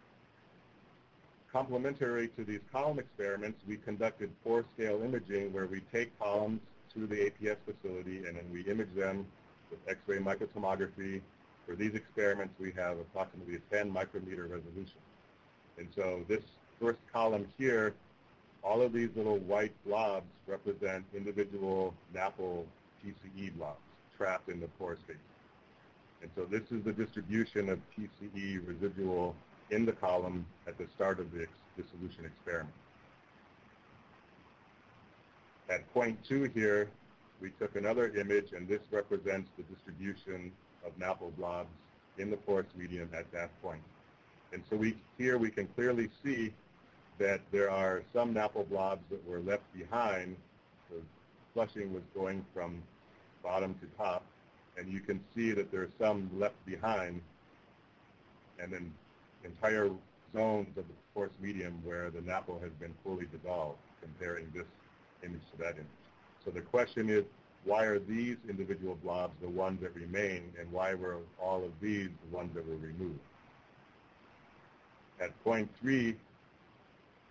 Complementary to these column experiments, we conducted pore scale imaging where we take columns to the APS facility and then we image them with X-ray microtomography. For these experiments, we have approximately a 10 micrometer resolution. And so this first column here, all of these little white blobs represent individual NAPL TCE blobs trapped in the pore space. And so this is the distribution of TCE residual in the column at the start of the dissolution experiment. At point 2 here, we took another image, and this represents the distribution of NAPL blobs in the porous medium at that point. And so here we can clearly see that there are some NAPL blobs that were left behind. So flushing was going from bottom to top, and you can see that there are some left behind, and then entire zones of the porous medium where the NAPL has been fully dissolved, comparing this image to that image. So the question is, why are these individual blobs the ones that remain, and why were all of these the ones that were removed? At point 3,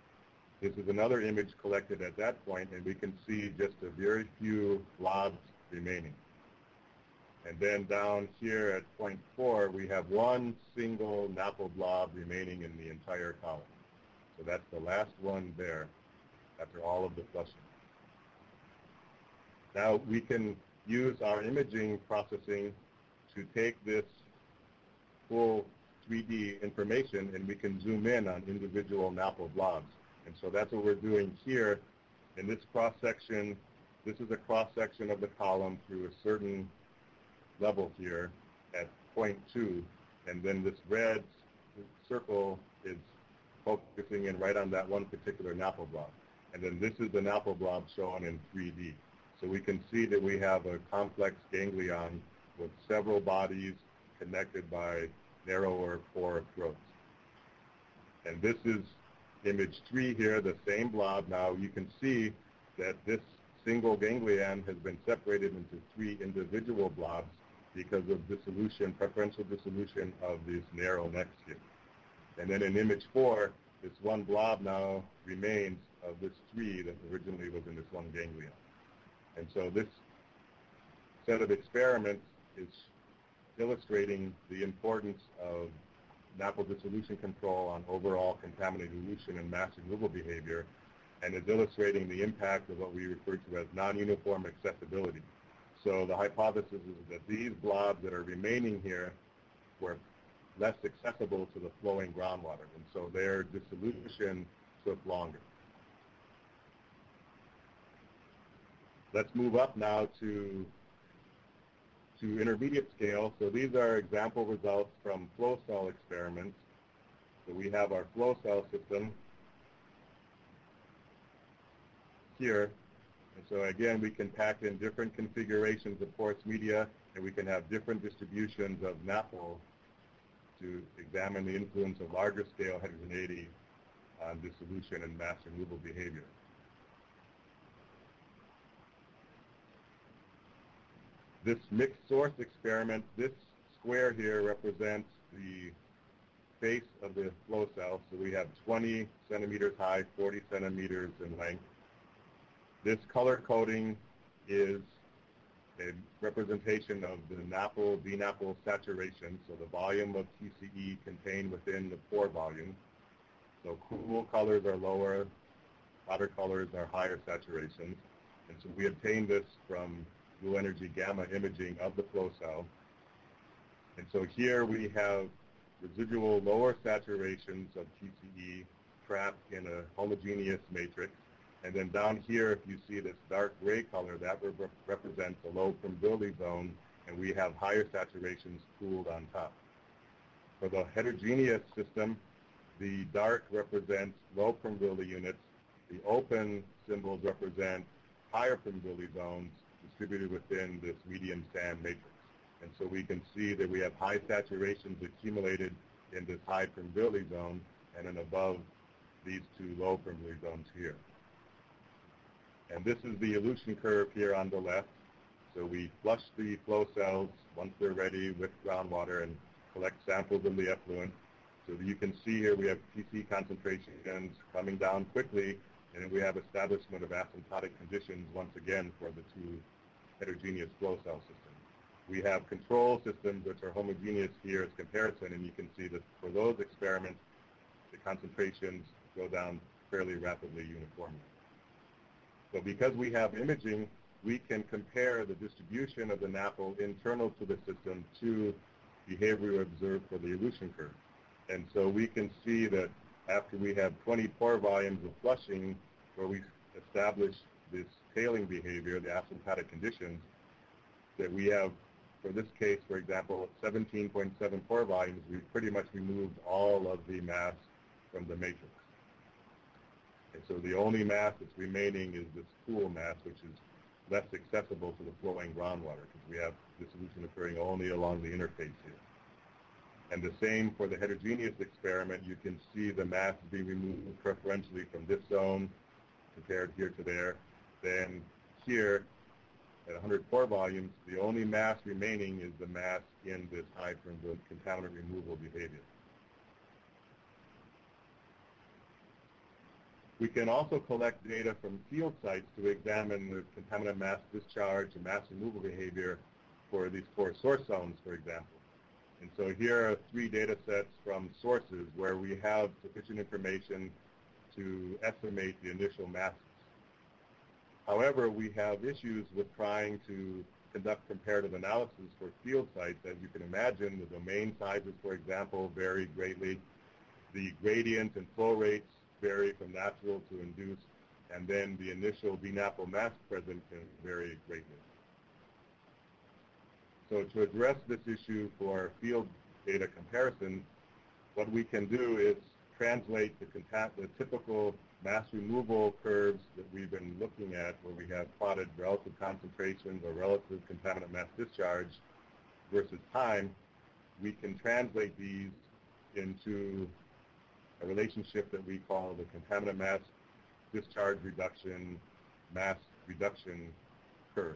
this is another image collected at that point, and we can see just a very few blobs remaining. And then down here at point 4, we have one single NAPL blob remaining in the entire column. So that's the last one there after all of the flushing. Now we can use our imaging processing to take this full 3D information and we can zoom in on individual NAPL blobs. And so that's what we're doing here in this cross-section. This is a cross-section of the column through a certain level here at point 2, and then this red circle is focusing in right on that one particular NAPL blob. And then this is the NAPL blob shown in 3D. So we can see that we have a complex ganglion with several bodies connected by narrower pore throats. And this is image 3 here, the same blob. Now you can see that this single ganglion has been separated into 3 individual blobs because of dissolution, preferential dissolution of these narrow necks here. And then in image 4, this one blob now remains of this 3 that originally was in this one ganglion. And so this set of experiments is illustrating the importance of NAPL dissolution control on overall contaminant elution and mass removal behavior, and is illustrating the impact of what we refer to as non-uniform accessibility. So the hypothesis is that these blobs that are remaining here were less accessible to the flowing groundwater, and so their dissolution took longer. Let's move up now to intermediate scale. So these are example results from flow cell experiments. So we have our flow cell system here. And so again, we can pack in different configurations of porous media, and we can have different distributions of NAPL to examine the influence of larger scale heterogeneity on dissolution and mass removal behavior. This mixed source experiment, this square here represents the face of the flow cell. So we have 20 centimeters high, 40 centimeters in length. This color coding is a representation of the NAPL, DNAPL saturation, so the volume of TCE contained within the pore volume. So cool colors are lower, hotter colors are higher saturations. And so we obtained this from dual energy gamma imaging of the flow cell. And so here we have residual lower saturations of TCE trapped in a homogeneous matrix. And then down here, if you see this dark gray color, that represents a low permeability zone, and we have higher saturations cooled on top. For the heterogeneous system, the dark represents low permeability units. The open symbols represent higher permeability zones distributed within this medium sand matrix. And so we can see that we have high saturations accumulated in this high permeability zone, and then above these 2 low permeability zones here. And this is the elution curve here on the left. So we flush the flow cells once they're ready with groundwater and collect samples of the effluent. So you can see here we have TC concentrations coming down quickly, and then we have establishment of asymptotic conditions once again for the 2 heterogeneous flow cell systems. We have control systems which are homogeneous here as comparison, and you can see that for those experiments, the concentrations go down fairly rapidly uniformly. So because we have imaging, we can compare the distribution of the NAPL internal to the system to behavior observed for the elution curve. And so we can see that after we have 20 pore volumes of flushing, where we establish this tailing behavior, the asymptotic conditions, that we have, for this case, for example, 17.7 pore volumes, we've pretty much removed all of the mass from the matrix. And so the only mass that's remaining is this cool mass, which is less accessible to the flowing groundwater, because we have dissolution occurring only along the interface here. And the same for the heterogeneous experiment. You can see the mass being removed preferentially from this zone compared here to there. Then here, at 100 pore volumes, the only mass remaining is the mass in this high contaminant removal behavior. We can also collect data from field sites to examine the contaminant mass discharge and mass removal behavior for these 4 source zones, for example. And so here are 3 data sets from sources where we have sufficient information to estimate the initial masses. However, we have issues with trying to conduct comparative analysis for field sites. As you can imagine, the domain sizes, for example, vary greatly. The gradient and flow rates vary from natural to induced, and then the initial DNAPL mass present can vary greatly. So to address this issue for field data comparison, what we can do is translate the typical mass removal curves that we've been looking at, where we have plotted relative concentrations or relative contaminant mass discharge versus time. We can translate these into a relationship that we call the contaminant mass discharge reduction mass reduction curve.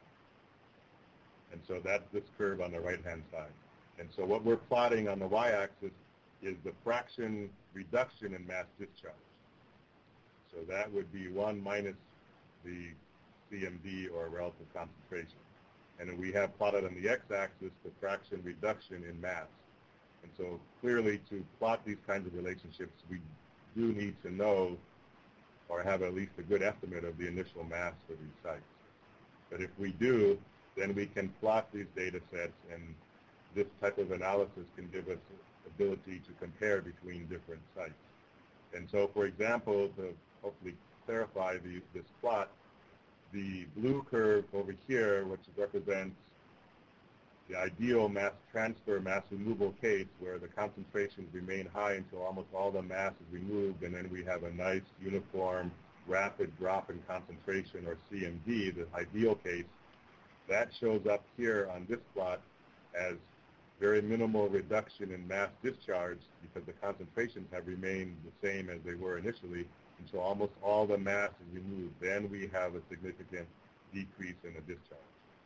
And so that's this curve on the right-hand side. And so what we're plotting on the y-axis is the fraction reduction in mass discharge. So that would be 1 minus the CMD, or relative concentration. And then we have plotted on the x-axis the fraction reduction in mass. And so clearly, to plot these kinds of relationships, we do need to know or have at least a good estimate of the initial mass for these sites. But if we do, then we can plot these data sets, and this type of analysis can give us the ability to compare between different sites. And so, for example, to hopefully clarify this plot, the blue curve over here, which represents the ideal mass transfer, mass removal case, where the concentrations remain high until almost all the mass is removed, and then we have a nice uniform rapid drop in concentration, or CMD, the ideal case. That shows up here on this plot as very minimal reduction in mass discharge, because the concentrations have remained the same as they were initially until almost all the mass is removed. Then we have a significant decrease in the discharge.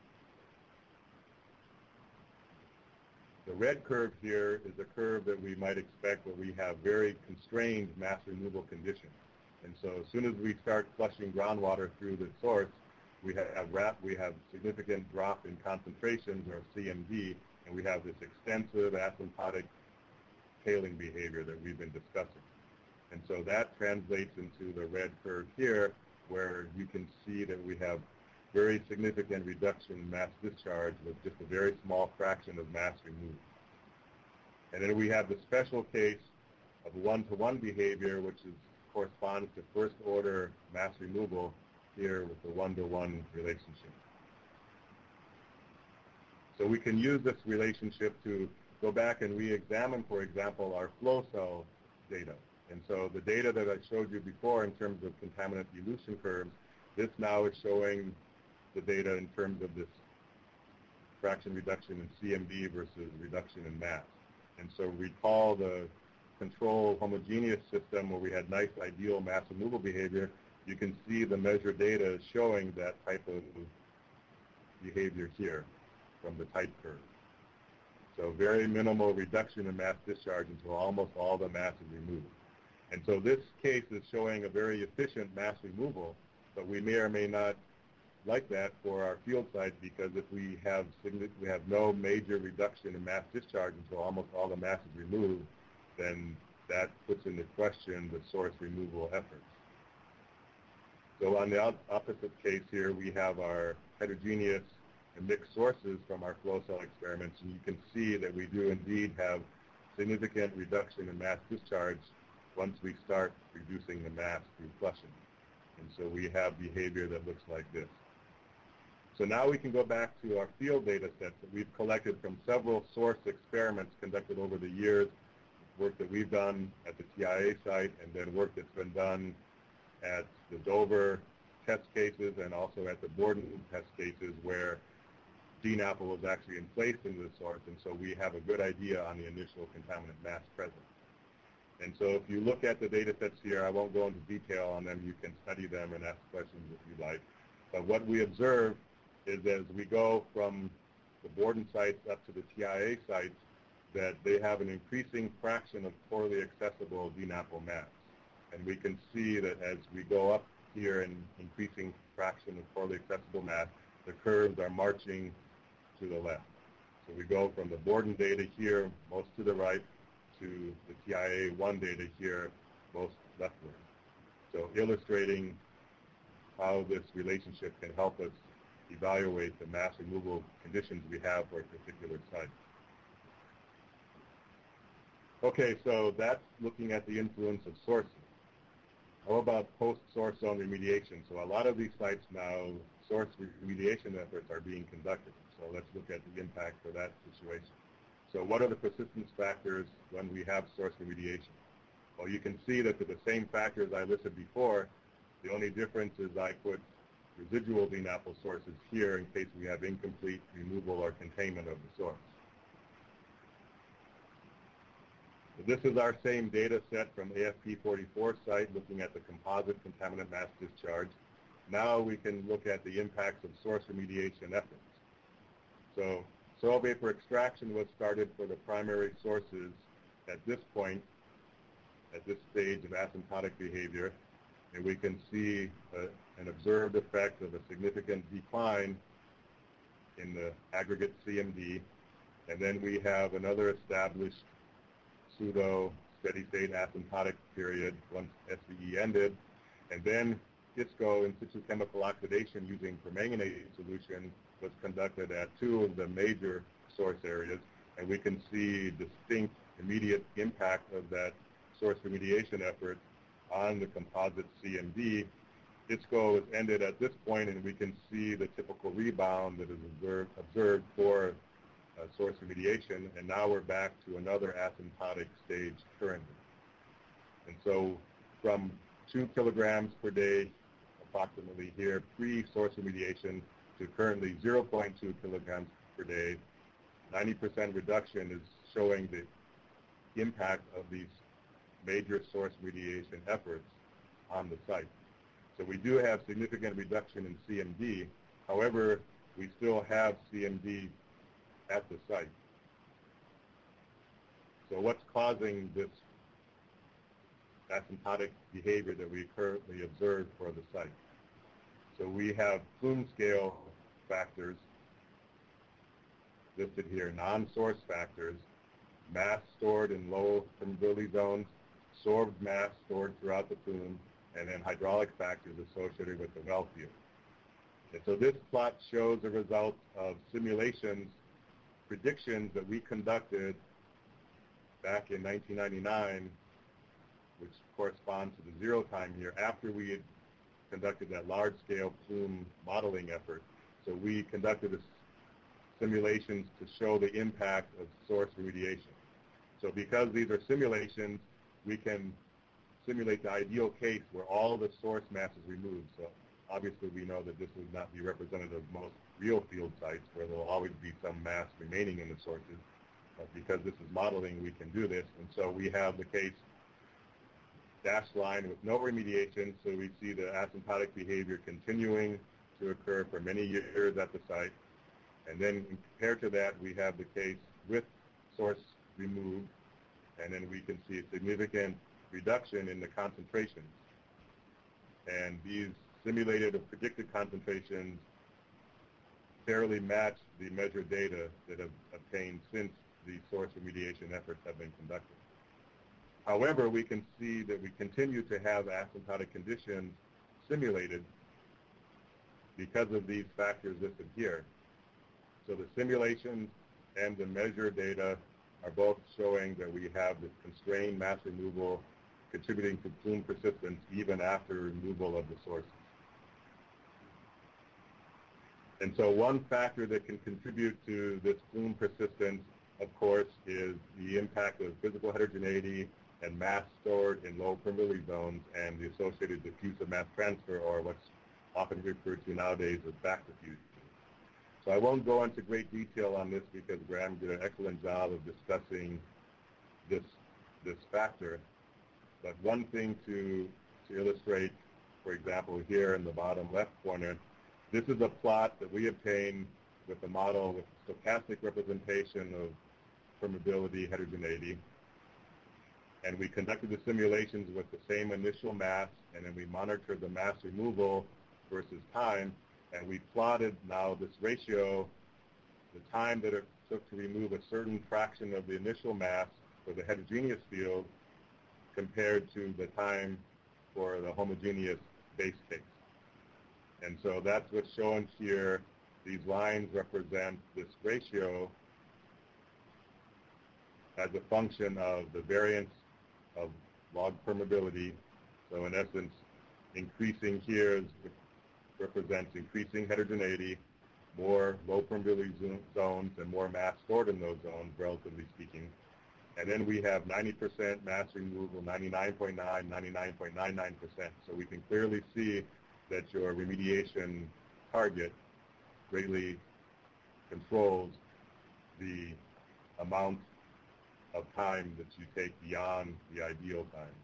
The red curve here is a curve that we might expect where we have very constrained mass removal conditions. And so as soon as we start flushing groundwater through the source, we have significant drop in concentrations, or CMD, and we have this extensive asymptotic tailing behavior that we've been discussing. And so that translates into the red curve here, where you can see that we have very significant reduction in mass discharge with just a very small fraction of mass removed. And then we have the special case of one-to-one behavior, which corresponds to first-order mass removal here with the one-to-one relationship. So we can use this relationship to go back and re-examine, for example, our flow cell data. And so the data that I showed you before in terms of contaminant dilution curves, this now is showing the data in terms of this fraction reduction in CMD versus reduction in mass. And so recall the control homogeneous system where we had nice ideal mass removal behavior. You can see the measured data is showing that type of behavior here from the type curve. So very minimal reduction in mass discharge until almost all the mass is removed. And so this case is showing a very efficient mass removal, but we may or may not like that for our field sites, because if we have no major reduction in mass discharge until almost all the mass is removed, then that puts into question the source removal efforts. So on the opposite case here, we have our heterogeneous and mixed sources from our flow cell experiments, and you can see that we do indeed have significant reduction in mass discharge once we start reducing the mass through flushing. And so we have behavior that looks like this. So now we can go back to our field data sets that we've collected from several source experiments conducted over the years, work that we've done at the TIA site, and then work that's been done at the Dover test cases and also at the Borden test cases, where DNAPL was actually placed into the source, and so we have a good idea on the initial contaminant mass present. And so if you look at the data sets here, I won't go into detail on them. You can study them and ask questions if you like. But what we observe is, as we go from the Borden sites up to the TIA sites, that they have an increasing fraction of poorly accessible DNAPL mass. And we can see that as we go up here in increasing fraction of poorly accessible mass, the curves are marching to the left. So we go from the Borden data here, most to the right, to the TIA1 data here, most leftward. So illustrating how this relationship can help us evaluate the mass removal conditions we have for a particular site. Okay, so that's looking at the influence of sources. How about post-source zone remediation? So a lot of these sites now, source remediation efforts are being conducted. So let's look at the impact for that situation. So what are the persistence factors when we have source remediation? Well, you can see that for the same factors I listed before, the only difference is I put residual DNAPL sources here in case we have incomplete removal or containment of the source. So this is our same data set from AFP44 site looking at the composite contaminant mass discharge. Now we can look at the impacts of source remediation efforts. So soil vapor extraction was started for the primary sources at this point, at this stage of asymptotic behavior, and we can see an observed effect of a significant decline in the aggregate CMD, and then we have another established pseudo steady-state asymptotic period once SVE ended, and then ISCO in situ chemical oxidation using permanganate solution was conducted at two of the major source areas, and we can see distinct immediate impact of that source remediation effort on the composite CMD. ISCO is ended at this point, and we can see the typical rebound that is observed for source remediation, and now we're back to another asymptotic stage currently. And so from 2 kilograms per day, approximately here, pre-source remediation, to currently 0.2 kilograms per day, 90% reduction is showing the impact of these major source remediation efforts on the site. So we do have significant reduction in CMD. However, we still have CMD at the site. So what's causing this asymptotic behavior that we currently observe for the site? So we have plume scale factors listed here, non-source factors, mass stored in low permeability zones, sorbed mass stored throughout the plume, and then hydraulic factors associated with the well field. And so this plot shows the results of simulations, predictions that we conducted back in 1999, which corresponds to the zero time here, after we had conducted that large-scale plume modeling effort. So we conducted simulations to show the impact of source remediation. So because these are simulations, we can simulate the ideal case where all the source mass is removed. So obviously we know that this would not be representative of most real field sites where there will always be some mass remaining in the sources. But because this is modeling, we can do this. And so we have the case dashed line with no remediation, so we see the asymptotic behavior continuing to occur for many years at the site. And then compared to that, we have the case with source removed, and then we can see a significant reduction in the concentrations. And these simulated or predicted concentrations fairly match the measured data that have obtained since the source remediation efforts have been conducted. However, we can see that we continue to have asymptotic conditions simulated because of these factors listed here. So the simulations and the measured data are both showing that we have this constrained mass removal contributing to plume persistence even after removal of the sources. And so one factor that can contribute to this plume persistence, of course, is the impact of physical heterogeneity and mass stored in low permeability zones and the associated diffusive mass transfer, or what's often referred to nowadays as back diffusion. So I won't go into great detail on this because Graham did an excellent job of discussing this factor. But one thing to illustrate, for example, here in the bottom left corner, this is a plot that we obtained with a model with stochastic representation of permeability heterogeneity. And we conducted the simulations with the same initial mass, and then we monitored the mass removal versus time, and we plotted now this ratio, the time that it took to remove a certain fraction of the initial mass for the heterogeneous field compared to the time for the homogeneous base case. And so that's what's shown here. These lines represent this ratio as a function of the variance of log permeability. So in essence, increasing here represents increasing heterogeneity, more low permeability zones, and more mass stored in those zones, relatively speaking. And then we have 90% mass removal, 99.9, 99.99%. So we can clearly see that your remediation target greatly controls the amount of time that you take beyond the ideal time.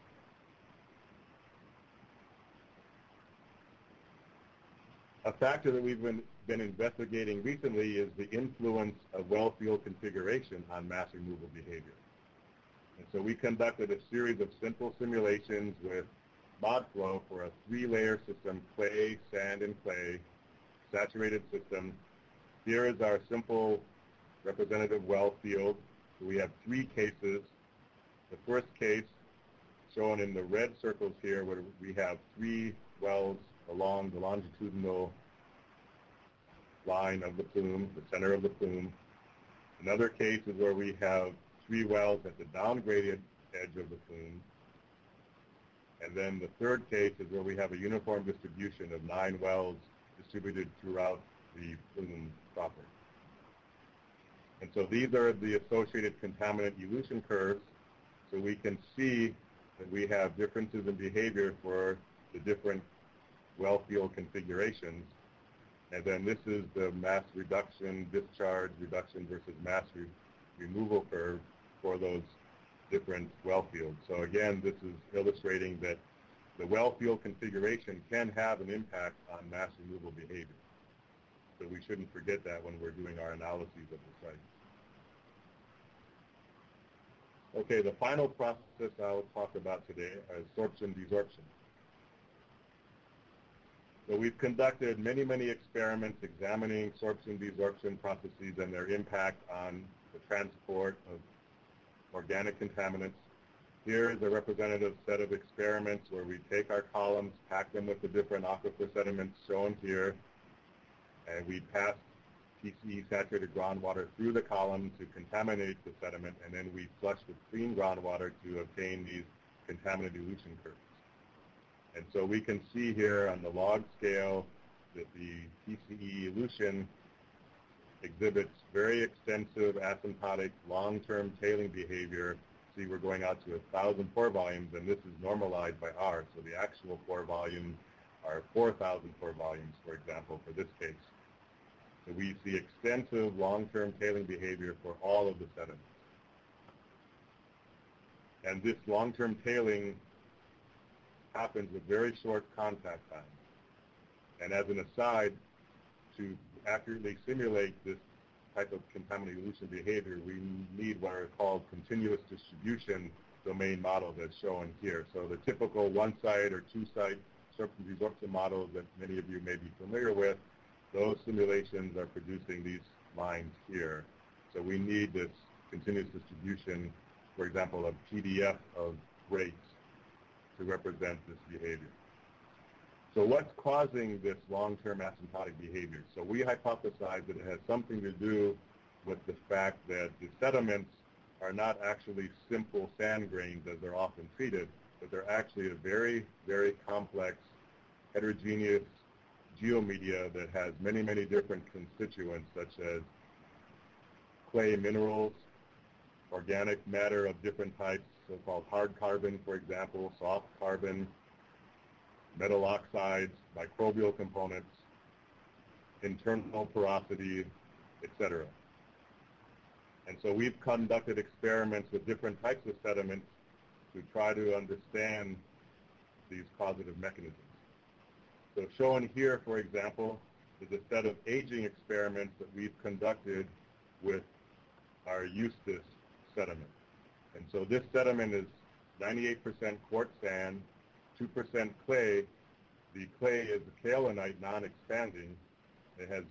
A factor that we've been investigating recently is the influence of well field configuration on mass removal behavior. And so we conducted a series of simple simulations with ModFlow for a 3-layer system, clay, sand, and clay, saturated system. Here is our simple representative well field. So we have 3 cases. The first case, shown in the red circles here, where we have 3 wells along the longitudinal line of the plume, the center of the plume. Another case is where we have 3 wells at the downgraded edge of the plume. And then the third case is where we have a uniform distribution of 9 wells distributed throughout the plume proper. And so these are the associated contaminant elution curves. So we can see that we have differences in behavior for the different well field configurations. And then this is the mass reduction, discharge reduction versus mass removal curve for those different well fields. So again, this is illustrating that the well field configuration can have an impact on mass removal behavior. So we shouldn't forget that when we're doing our analyses of the site. Okay, the final process I'll talk about today is sorption-desorption. So we've conducted many, many experiments examining sorption-desorption processes and their impact on the transport of organic contaminants. Here is a representative set of experiments where we take our columns, pack them with the different aquifer sediments shown here, and we pass PCE saturated groundwater through the column to contaminate the sediment, and then we flush with clean groundwater to obtain these contaminant elution curves. And so we can see here on the log scale that the PCE elution exhibits very extensive asymptotic long-term tailing behavior. See, we're going out to 1,000 pore volumes, and this is normalized by R. So the actual pore volumes are 4,000 pore volumes, for example, for this case. So we see extensive long-term tailing behavior for all of the sediments. And this long-term tailing happens with very short contact time. And as an aside, to accurately simulate this type of contaminant elution behavior, we need what are called continuous distribution domain models as shown here. So the typical one-site or two-site sorption-desorption models that many of you may be familiar with, those simulations are producing these lines here. So we need this continuous distribution, for example, of PDF of rates to represent this behavior. So what's causing this long-term asymptotic behavior? So we hypothesize that it has something to do with the fact that the sediments are not actually simple sand grains as they're often treated, but they're actually a very, very complex, heterogeneous geomedia that has many, many different constituents, such as clay minerals, organic matter of different types, so-called hard carbon, for example, soft carbon, metal oxides, microbial components, internal porosity, etc. And so we've conducted experiments with different types of sediments to try to understand these causative mechanisms. So shown here, for example, is a set of aging experiments that we've conducted with our Eustis sediment. And so this sediment is 98% quartz sand, 2% clay. The clay is kaolinite, non-expanding. It has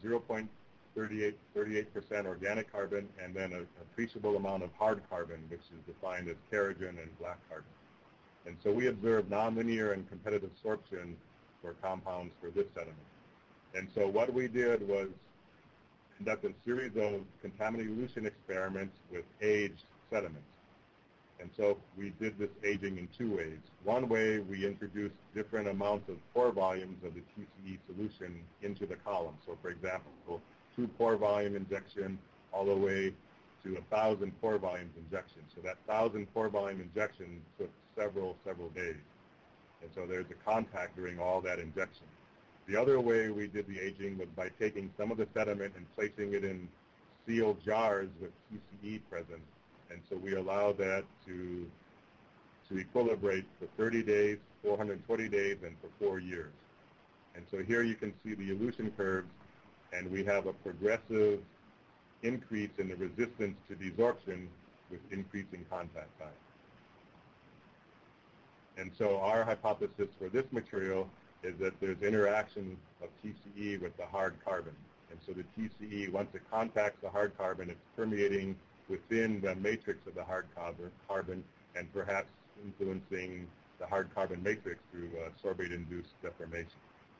0.38% organic carbon and then an appreciable amount of hard carbon, which is defined as kerogen and black carbon. And so we observed nonlinear and competitive sorption for compounds for this sediment. And so what we did was conduct a series of contaminant elution experiments with aged sediments. And so we did this aging in two ways. One way, we introduced different amounts of pore volumes of the TCE solution into the column. So for example, 2 pore volume injection all the way to 1,000 pore volumes injection. So that 1,000 pore volume injection took several days. And so there's a contact during all that injection. The other way we did the aging was by taking some of the sediment and placing it in sealed jars with TCE present. And so we allow that to equilibrate for 30 days, 420 days, and for 4 years. And so here you can see the elution curves, and we have a progressive increase in the resistance to desorption with increasing contact time. And so our hypothesis for this material is that there's interaction of TCE with the hard carbon. And so the TCE, once it contacts the hard carbon, it's permeating within the matrix of the hard carbon and perhaps influencing the hard carbon matrix through sorbate-induced deformation.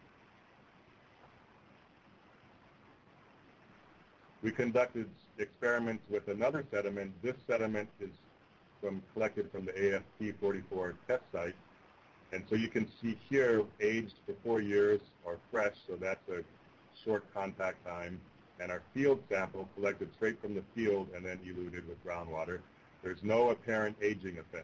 We conducted experiments with another sediment. This sediment is collected from the AFP 44 test site. And so you can see here aged for 4 years or fresh, so that's a short contact time. And our field sample collected straight from the field and then eluted with groundwater. There's no apparent aging effect.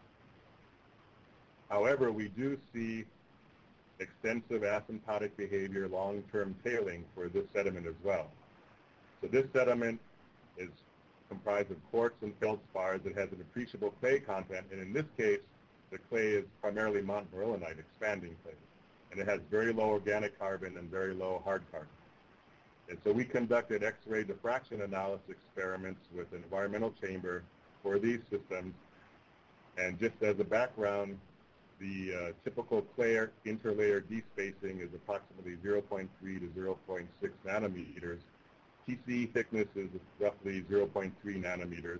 However, we do see extensive asymptotic behavior, long-term tailing for this sediment as well. So this sediment is comprised of quartz and feldspars. It has an appreciable clay content, and in this case, the clay is primarily montmorillonite, expanding clay. And it has very low organic carbon and very low hard carbon. And so we conducted X-ray diffraction analysis experiments with an environmental chamber for these systems. And just as a background, the typical clay interlayer despacing is approximately 0.3 to 0.6 nanometers. TCE thickness is roughly 0.3 nanometers.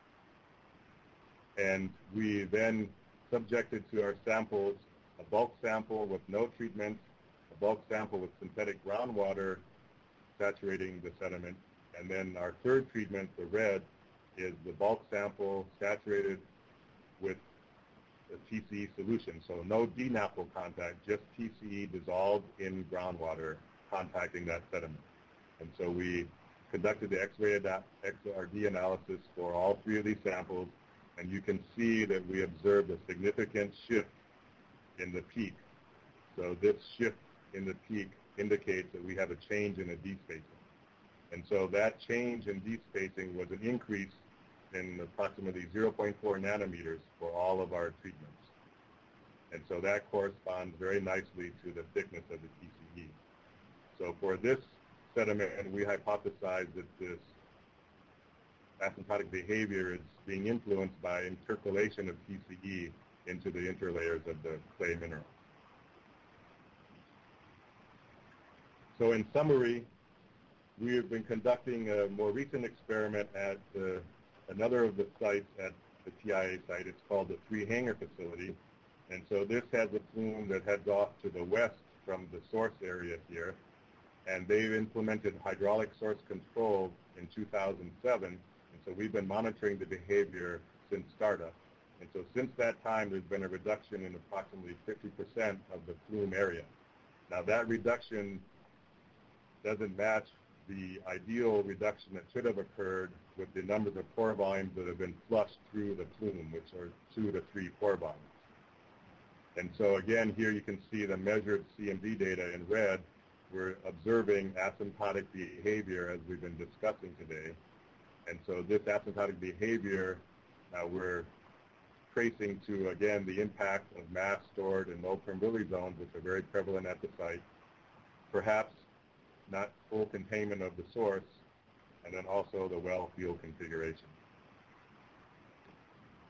And we then subjected to our samples a bulk sample with no treatment, a bulk sample with synthetic groundwater saturating the sediment, and then our third treatment, the red, is the bulk sample saturated with the TCE solution. So no DNAPL contact, just TCE dissolved in groundwater contacting that sediment. And so we conducted the X-ray XRD analysis for all 3 of these samples, and you can see that we observed a significant shift in the peak. So this shift in the peak indicates that we have a change in the despacing. And so that change in despacing was an increase in approximately 0.4 nanometers for all of our treatments. And so that corresponds very nicely to the thickness of the TCE. So for this sediment, we hypothesize that this asymptotic behavior is being influenced by intercalation of TCE into the interlayers of the clay mineral. So in summary, we have been conducting a more recent experiment at another of the sites at the TIA site. It's called the Three Hanger Facility. And so this has a plume that heads off to the west from the source area here. And they've implemented hydraulic source control in 2007. And so we've been monitoring the behavior since startup. And so since that time, there's been a reduction in approximately 50% of the plume area. Now that reduction doesn't match the ideal reduction that should have occurred with the numbers of pore volumes that have been flushed through the plume, which are 2 to 3 pore volumes. And so again, here you can see the measured CMD data in red. We're observing asymptotic behavior as we've been discussing today. And so this asymptotic behavior, we're tracing to, again, the impact of mass stored in low permeability zones, which are very prevalent at the site, perhaps not full containment of the source, and then also the well field configuration.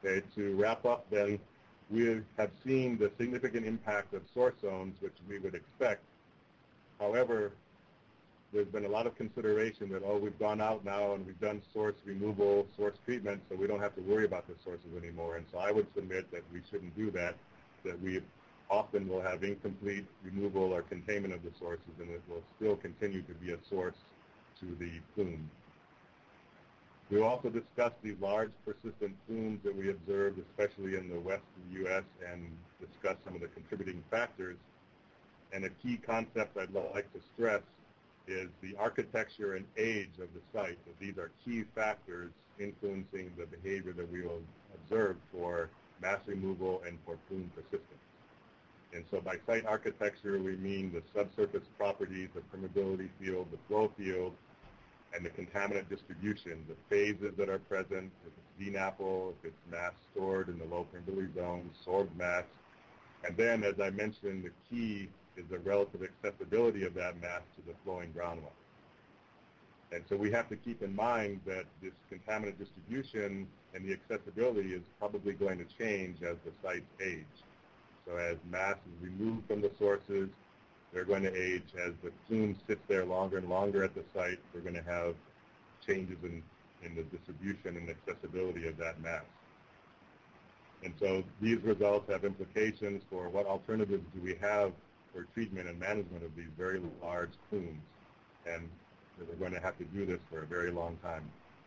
Okay, to wrap up then, we have seen the significant impact of source zones, which we would expect. However, there's been a lot of consideration that, we've gone out now and we've done source removal, source treatment, so we don't have to worry about the sources anymore. And so I would submit that we shouldn't do that, that we often will have incomplete removal or containment of the sources, and it will still continue to be a source to the plume. We also discussed these large persistent plumes that we observed, especially in the west of the U.S., and discussed some of the contributing factors. And a key concept I'd like to stress is the architecture and age of the site. That these are key factors influencing the behavior that we will observe for mass removal and for plume persistence. And so by site architecture, we mean the subsurface properties, the permeability field, the flow field, and the contaminant distribution, the phases that are present, if it's DNAPL, if it's mass stored in the low permeability zone, sorbed mass. And then, as I mentioned, the key is the relative accessibility of that mass to the flowing groundwater. And so we have to keep in mind that this contaminant distribution and the accessibility is probably going to change as the sites age. So as mass is removed from the sources, they're going to age. As the plume sits there longer and longer at the site, we're going to have changes in the distribution and accessibility of that mass. And so these results have implications for what alternatives do we have for treatment and management of these very large plumes. And we're going to have to do this for a very long time.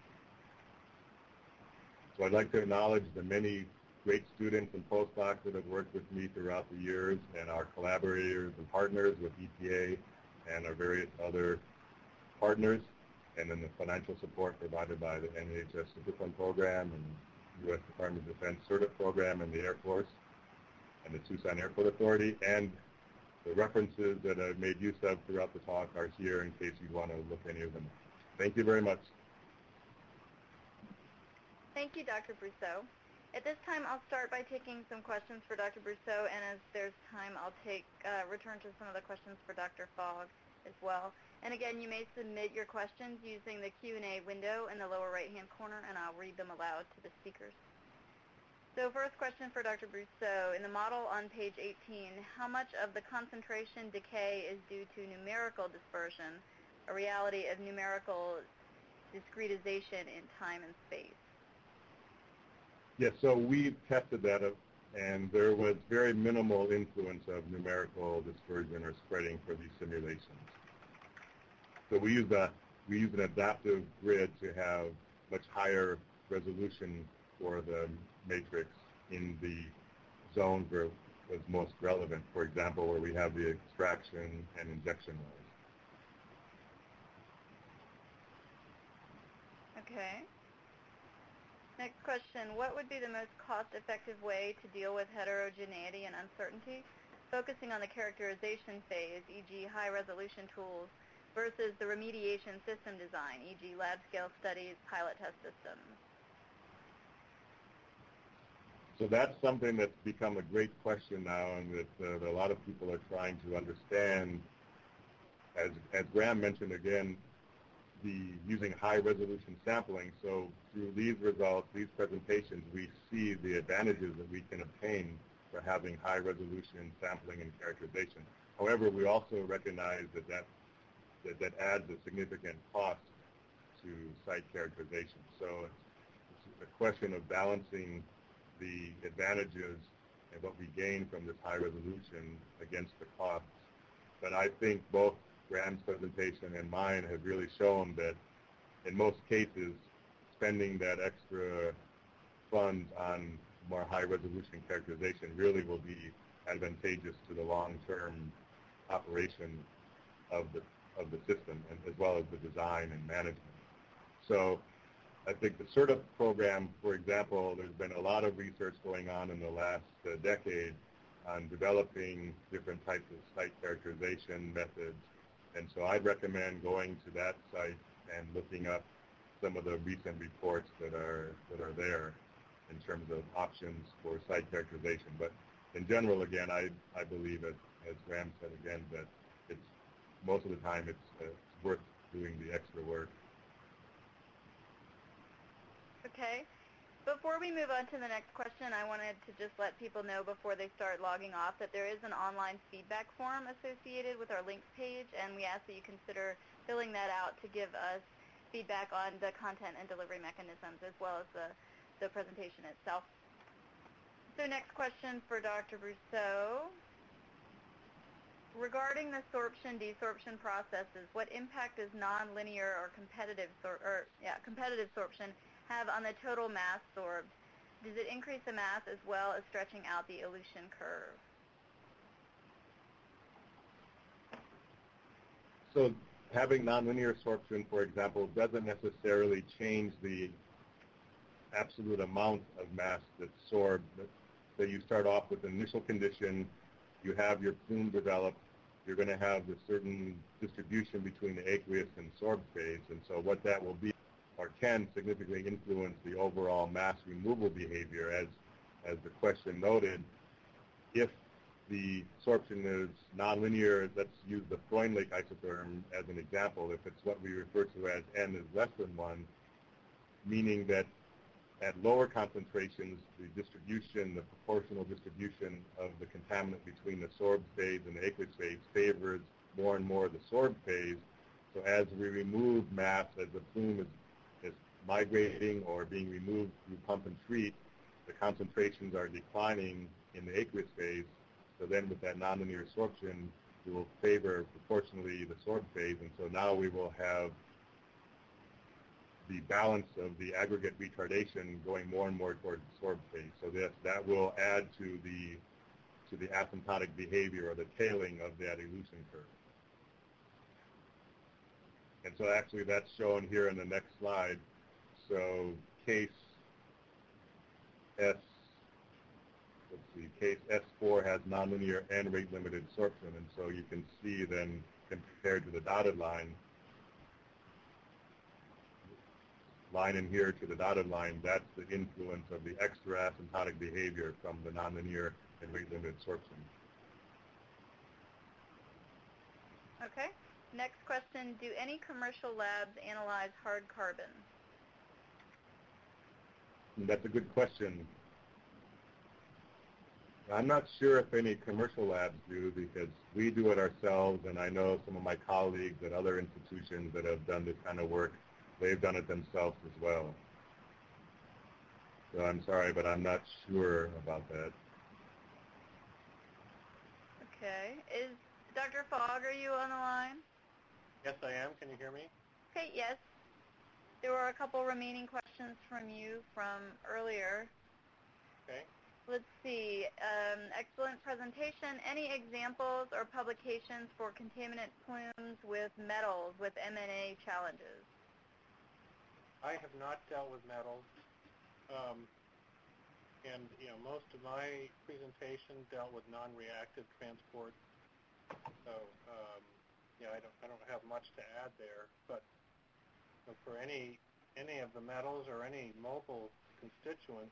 So I'd like to acknowledge the many great students and postdocs that have worked with me throughout the years, and our collaborators and partners with EPA and our various other partners, and then the financial support provided by the NHS Superfund program and U.S. Department of Defense CERTIF program and the Air Force and the Tucson Airport Authority. And the references that I've made use of throughout the talk are here in case you want to look any of them. Thank you very much. Thank you, Dr. Brousseau. At this time, I'll start by taking some questions for Dr. Brousseau, and as there's time, I'll return to some of the questions for Dr. Fogg as well. And again, you may submit your questions using the Q&A window in the lower right-hand corner, and I'll read them aloud to the speakers. So first question for Dr. Brousseau. In the model on page 18, how much of the concentration decay is due to numerical dispersion, a reality of numerical discretization in time and space? Yes, so we tested that, and there was very minimal influence of numerical dispersion or spreading for these simulations. So we use an adaptive grid to have much higher resolution for the matrix in the zones where it was most relevant, for example, where we have the extraction and injection wells. Okay. Next question, what would be the most cost-effective way to deal with heterogeneity and uncertainty, focusing on the characterization phase, e.g. high-resolution tools, versus the remediation system design, e.g. lab-scale studies, pilot test systems? So that's something that's become a great question now, and that a lot of people are trying to understand. As Graham mentioned again, using high-resolution sampling. So through these results, these presentations, we see the advantages that we can obtain for having high-resolution sampling and characterization. However, we also recognize that adds a significant cost to site characterization. So it's a question of balancing the advantages and what we gain from this high resolution against the costs. But I think both Graham's presentation and mine have really shown that in most cases, spending that extra funds on more high resolution characterization really will be advantageous to the long-term operation of the system, and as well as the design and management. So I think the CERTIF program, for example, there's been a lot of research going on in the last decade on developing different types of site characterization methods. And so I'd recommend going to that site and looking up some of the recent reports that are there in terms of options for site characterization. But in general, again, I believe, as Graham said again, that it's most of the time it's worth doing the extra work. Okay. Before we move on to the next question, I wanted to just let people know before they start logging off that there is an online feedback form associated with our links page, and we ask that you consider filling that out to give us feedback on the content and delivery mechanisms as well as the presentation itself. So next question for Dr. Brousseau. Regarding the sorption-desorption processes, what impact does nonlinear or competitive sorption have on the total mass sorbed? Does it increase the mass as well as stretching out the elution curve? So having nonlinear sorption, for example, doesn't necessarily change the absolute amount of mass that's sorbed. So you start off with an initial condition, you have your plume develop, you're going to have a certain distribution between the aqueous and sorbed phase, and so what that will be or can significantly influence the overall mass removal behavior. As the question noted, if the sorption is nonlinear, let's use the Freundlich isotherm as an example. If it's what we refer to as n is less than 1, meaning that at lower concentrations, the distribution, the proportional distribution of the contaminant between the sorbed phase and the aqueous phase favors more and more the sorbed phase. So as we remove mass, as the plume is migrating or being removed through pump and treat, the concentrations are declining in the aqueous phase. So then with that nonlinear sorption, we will favor proportionally the sorbed phase, and so now we will have the balance of the aggregate retardation going more and more towards the sorbed phase. So that will add to the asymptotic behavior or the tailing of that elution curve. And so actually that's shown here in the next slide. So case S4 has nonlinear and rate-limited sorption, and so you can see then compared to the dotted line in here to the dotted line, that's the influence of the extra asymptotic behavior from the nonlinear and rate-limited sorption. Okay. Next question, do any commercial labs analyze hard carbon? That's a good question. I'm not sure if any commercial labs do, because we do it ourselves, and I know some of my colleagues at other institutions that have done this kind of work, they've done it themselves as well. So I'm sorry, but I'm not sure about that. Okay. Is Dr. Fogg, are you on the line? Yes, I am. Can you hear me? Okay, yes. There were a couple remaining questions from you from earlier. Okay. Let's see. Excellent presentation. Any examples or publications for contaminant plumes with metals with M&A challenges? I have not dealt with metals, and most of my presentation dealt with non-reactive transport. So I don't have much to add there. But for any of the metals or any mobile constituent,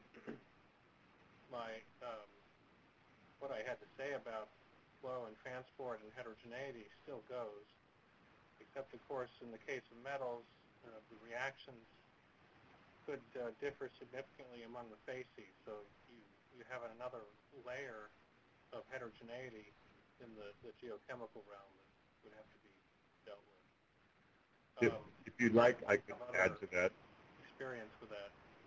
what I had to say about flow and transport and heterogeneity still goes, except of course in the case of metals, the reactions could differ significantly among the facies. So you have another layer of heterogeneity in the geochemical realm that would have to be dealt with. If you'd like, I can add to that. Experience with that.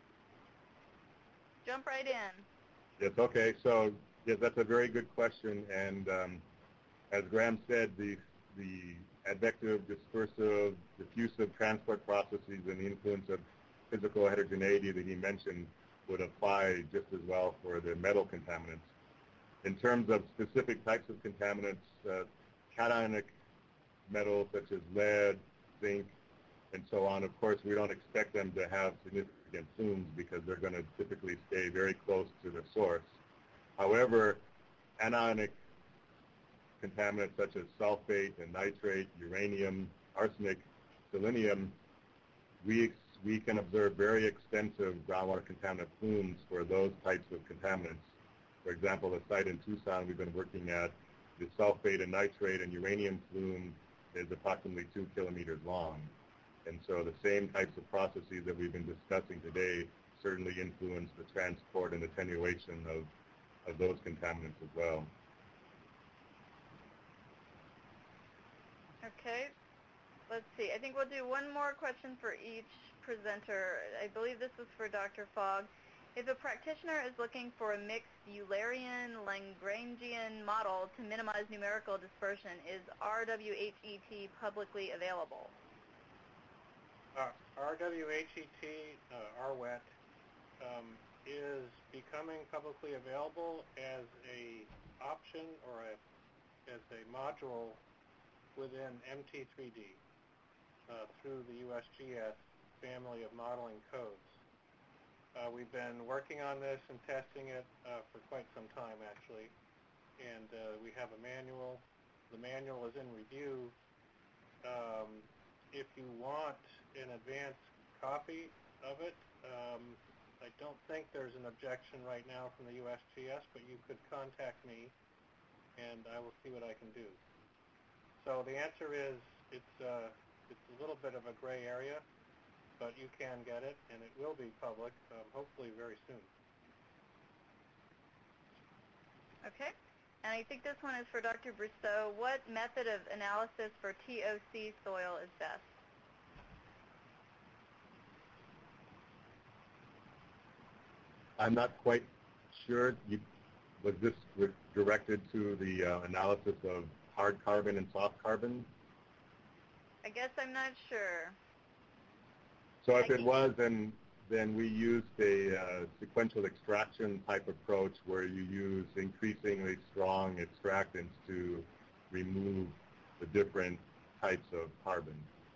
Jump right in. Yes, okay. So yes, that's a very good question. And as Graham said, the advective, dispersive, diffusive transport processes and the influence of physical heterogeneity that he mentioned would apply just as well for the metal contaminants. In terms of specific types of contaminants, cationic metals such as lead, zinc, and so on, of course, we don't expect them to have significant plumes because they're going to typically stay very close to the source. However, anionic contaminants such as sulfate and nitrate, uranium, arsenic, selenium, we can observe very extensive groundwater contaminant plumes for those types of contaminants. For example, the site in Tucson we've been working at, the sulfate and nitrate and uranium plume is approximately 2 kilometers long. And so the same types of processes that we've been discussing today certainly influence the transport and attenuation of those contaminants as well. Okay. Let's see. I think we'll do one more question for each presenter. I believe this was for Dr. Fogg. If a practitioner is looking for a mixed Eulerian-Lagrangian model to minimize numerical dispersion, is RWHET publicly available? RWHET, RWET, is becoming publicly available as a option or as a module within MT3D through the USGS family of modeling codes. We've been working on this and testing it for quite some time, actually, and we have a manual. The manual is in review. If you want an advanced copy of it, I don't think there's an objection right now from the USGS, but you could contact me, and I will see what I can do. So the answer is it's a little bit of a gray area, but you can get it, and it will be public, hopefully very soon. Okay. And I think this one is for Dr. Brousseau. What method of analysis for TOC soil is best? I'm not quite sure. Was this directed to the analysis of hard carbon and soft carbon? I guess I'm not sure. So if it was, then we used a sequential extraction type approach where you use increasingly strong extractants to remove the different types of carbon.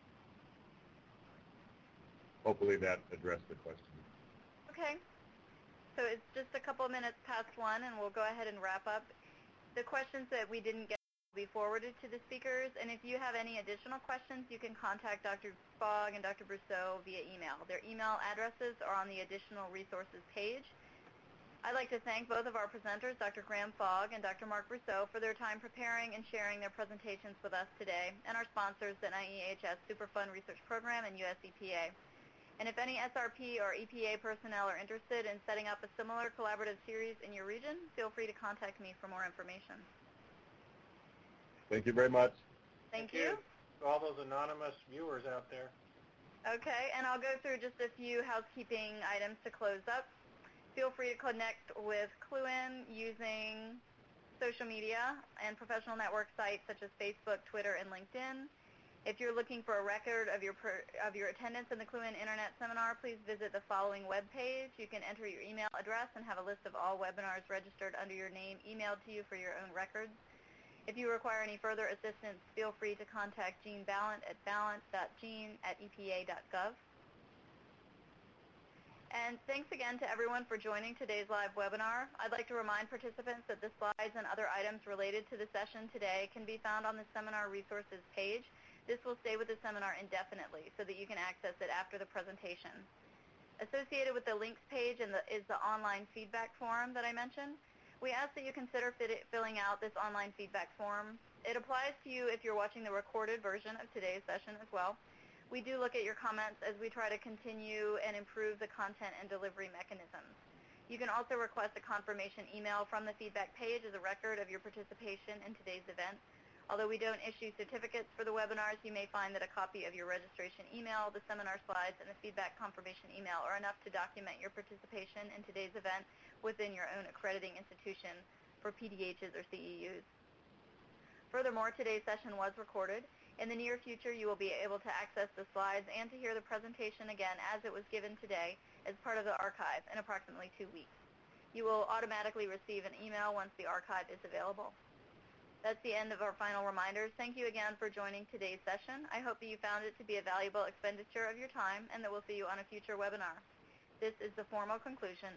Hopefully that addressed the question. Okay. So it's just a couple of minutes past 1, and we'll go ahead and wrap up. The questions that we didn't get will be forwarded to the speakers, and if you have any additional questions, you can contact Dr. Fogg and Dr. Brousseau via email. Their email addresses are on the additional resources page. I'd like to thank both of our presenters, Dr. Graham Fogg and Dr. Mark Brousseau, for their time preparing and sharing their presentations with us today, and our sponsors, the NIEHS Superfund Research Program and US EPA. And if any SRP or EPA personnel are interested in setting up a similar collaborative series in your region, feel free to contact me for more information. Thank you very much. Thank you. To all those anonymous viewers out there. Okay, and I'll go through just a few housekeeping items to close up. Feel free to connect with Cluin using social media and professional network sites such as Facebook, Twitter, and LinkedIn. If you're looking for a record of your attendance in the Cluin Internet Seminar, please visit the following webpage. You can enter your email address and have a list of all webinars registered under your name emailed to you for your own records. If you require any further assistance, feel free to contact Jean Ballant at ballant.jean@epa.gov. And thanks again to everyone for joining today's live webinar. I'd like to remind participants that the slides and other items related to the session today can be found on the seminar resources page. This will stay with the seminar indefinitely so that you can access it after the presentation. Associated with the links page is the online feedback form that I mentioned. We ask that you consider filling out this online feedback form. It applies to you if you're watching the recorded version of today's session as well. We do look at your comments as we try to continue and improve the content and delivery mechanisms. You can also request a confirmation email from the feedback page as a record of your participation in today's event. Although we don't issue certificates for the webinars, you may find that a copy of your registration email, the seminar slides, and the feedback confirmation email are enough to document your participation in today's event within your own accrediting institution for PDHs or CEUs. Furthermore, today's session was recorded. In the near future, you will be able to access the slides and to hear the presentation again as it was given today as part of the archive in approximately 2 weeks. You will automatically receive an email once the archive is available. That's the end of our final reminders. Thank you again for joining today's session. I hope that you found it to be a valuable expenditure of your time and that we'll see you on a future webinar. This is the formal conclusion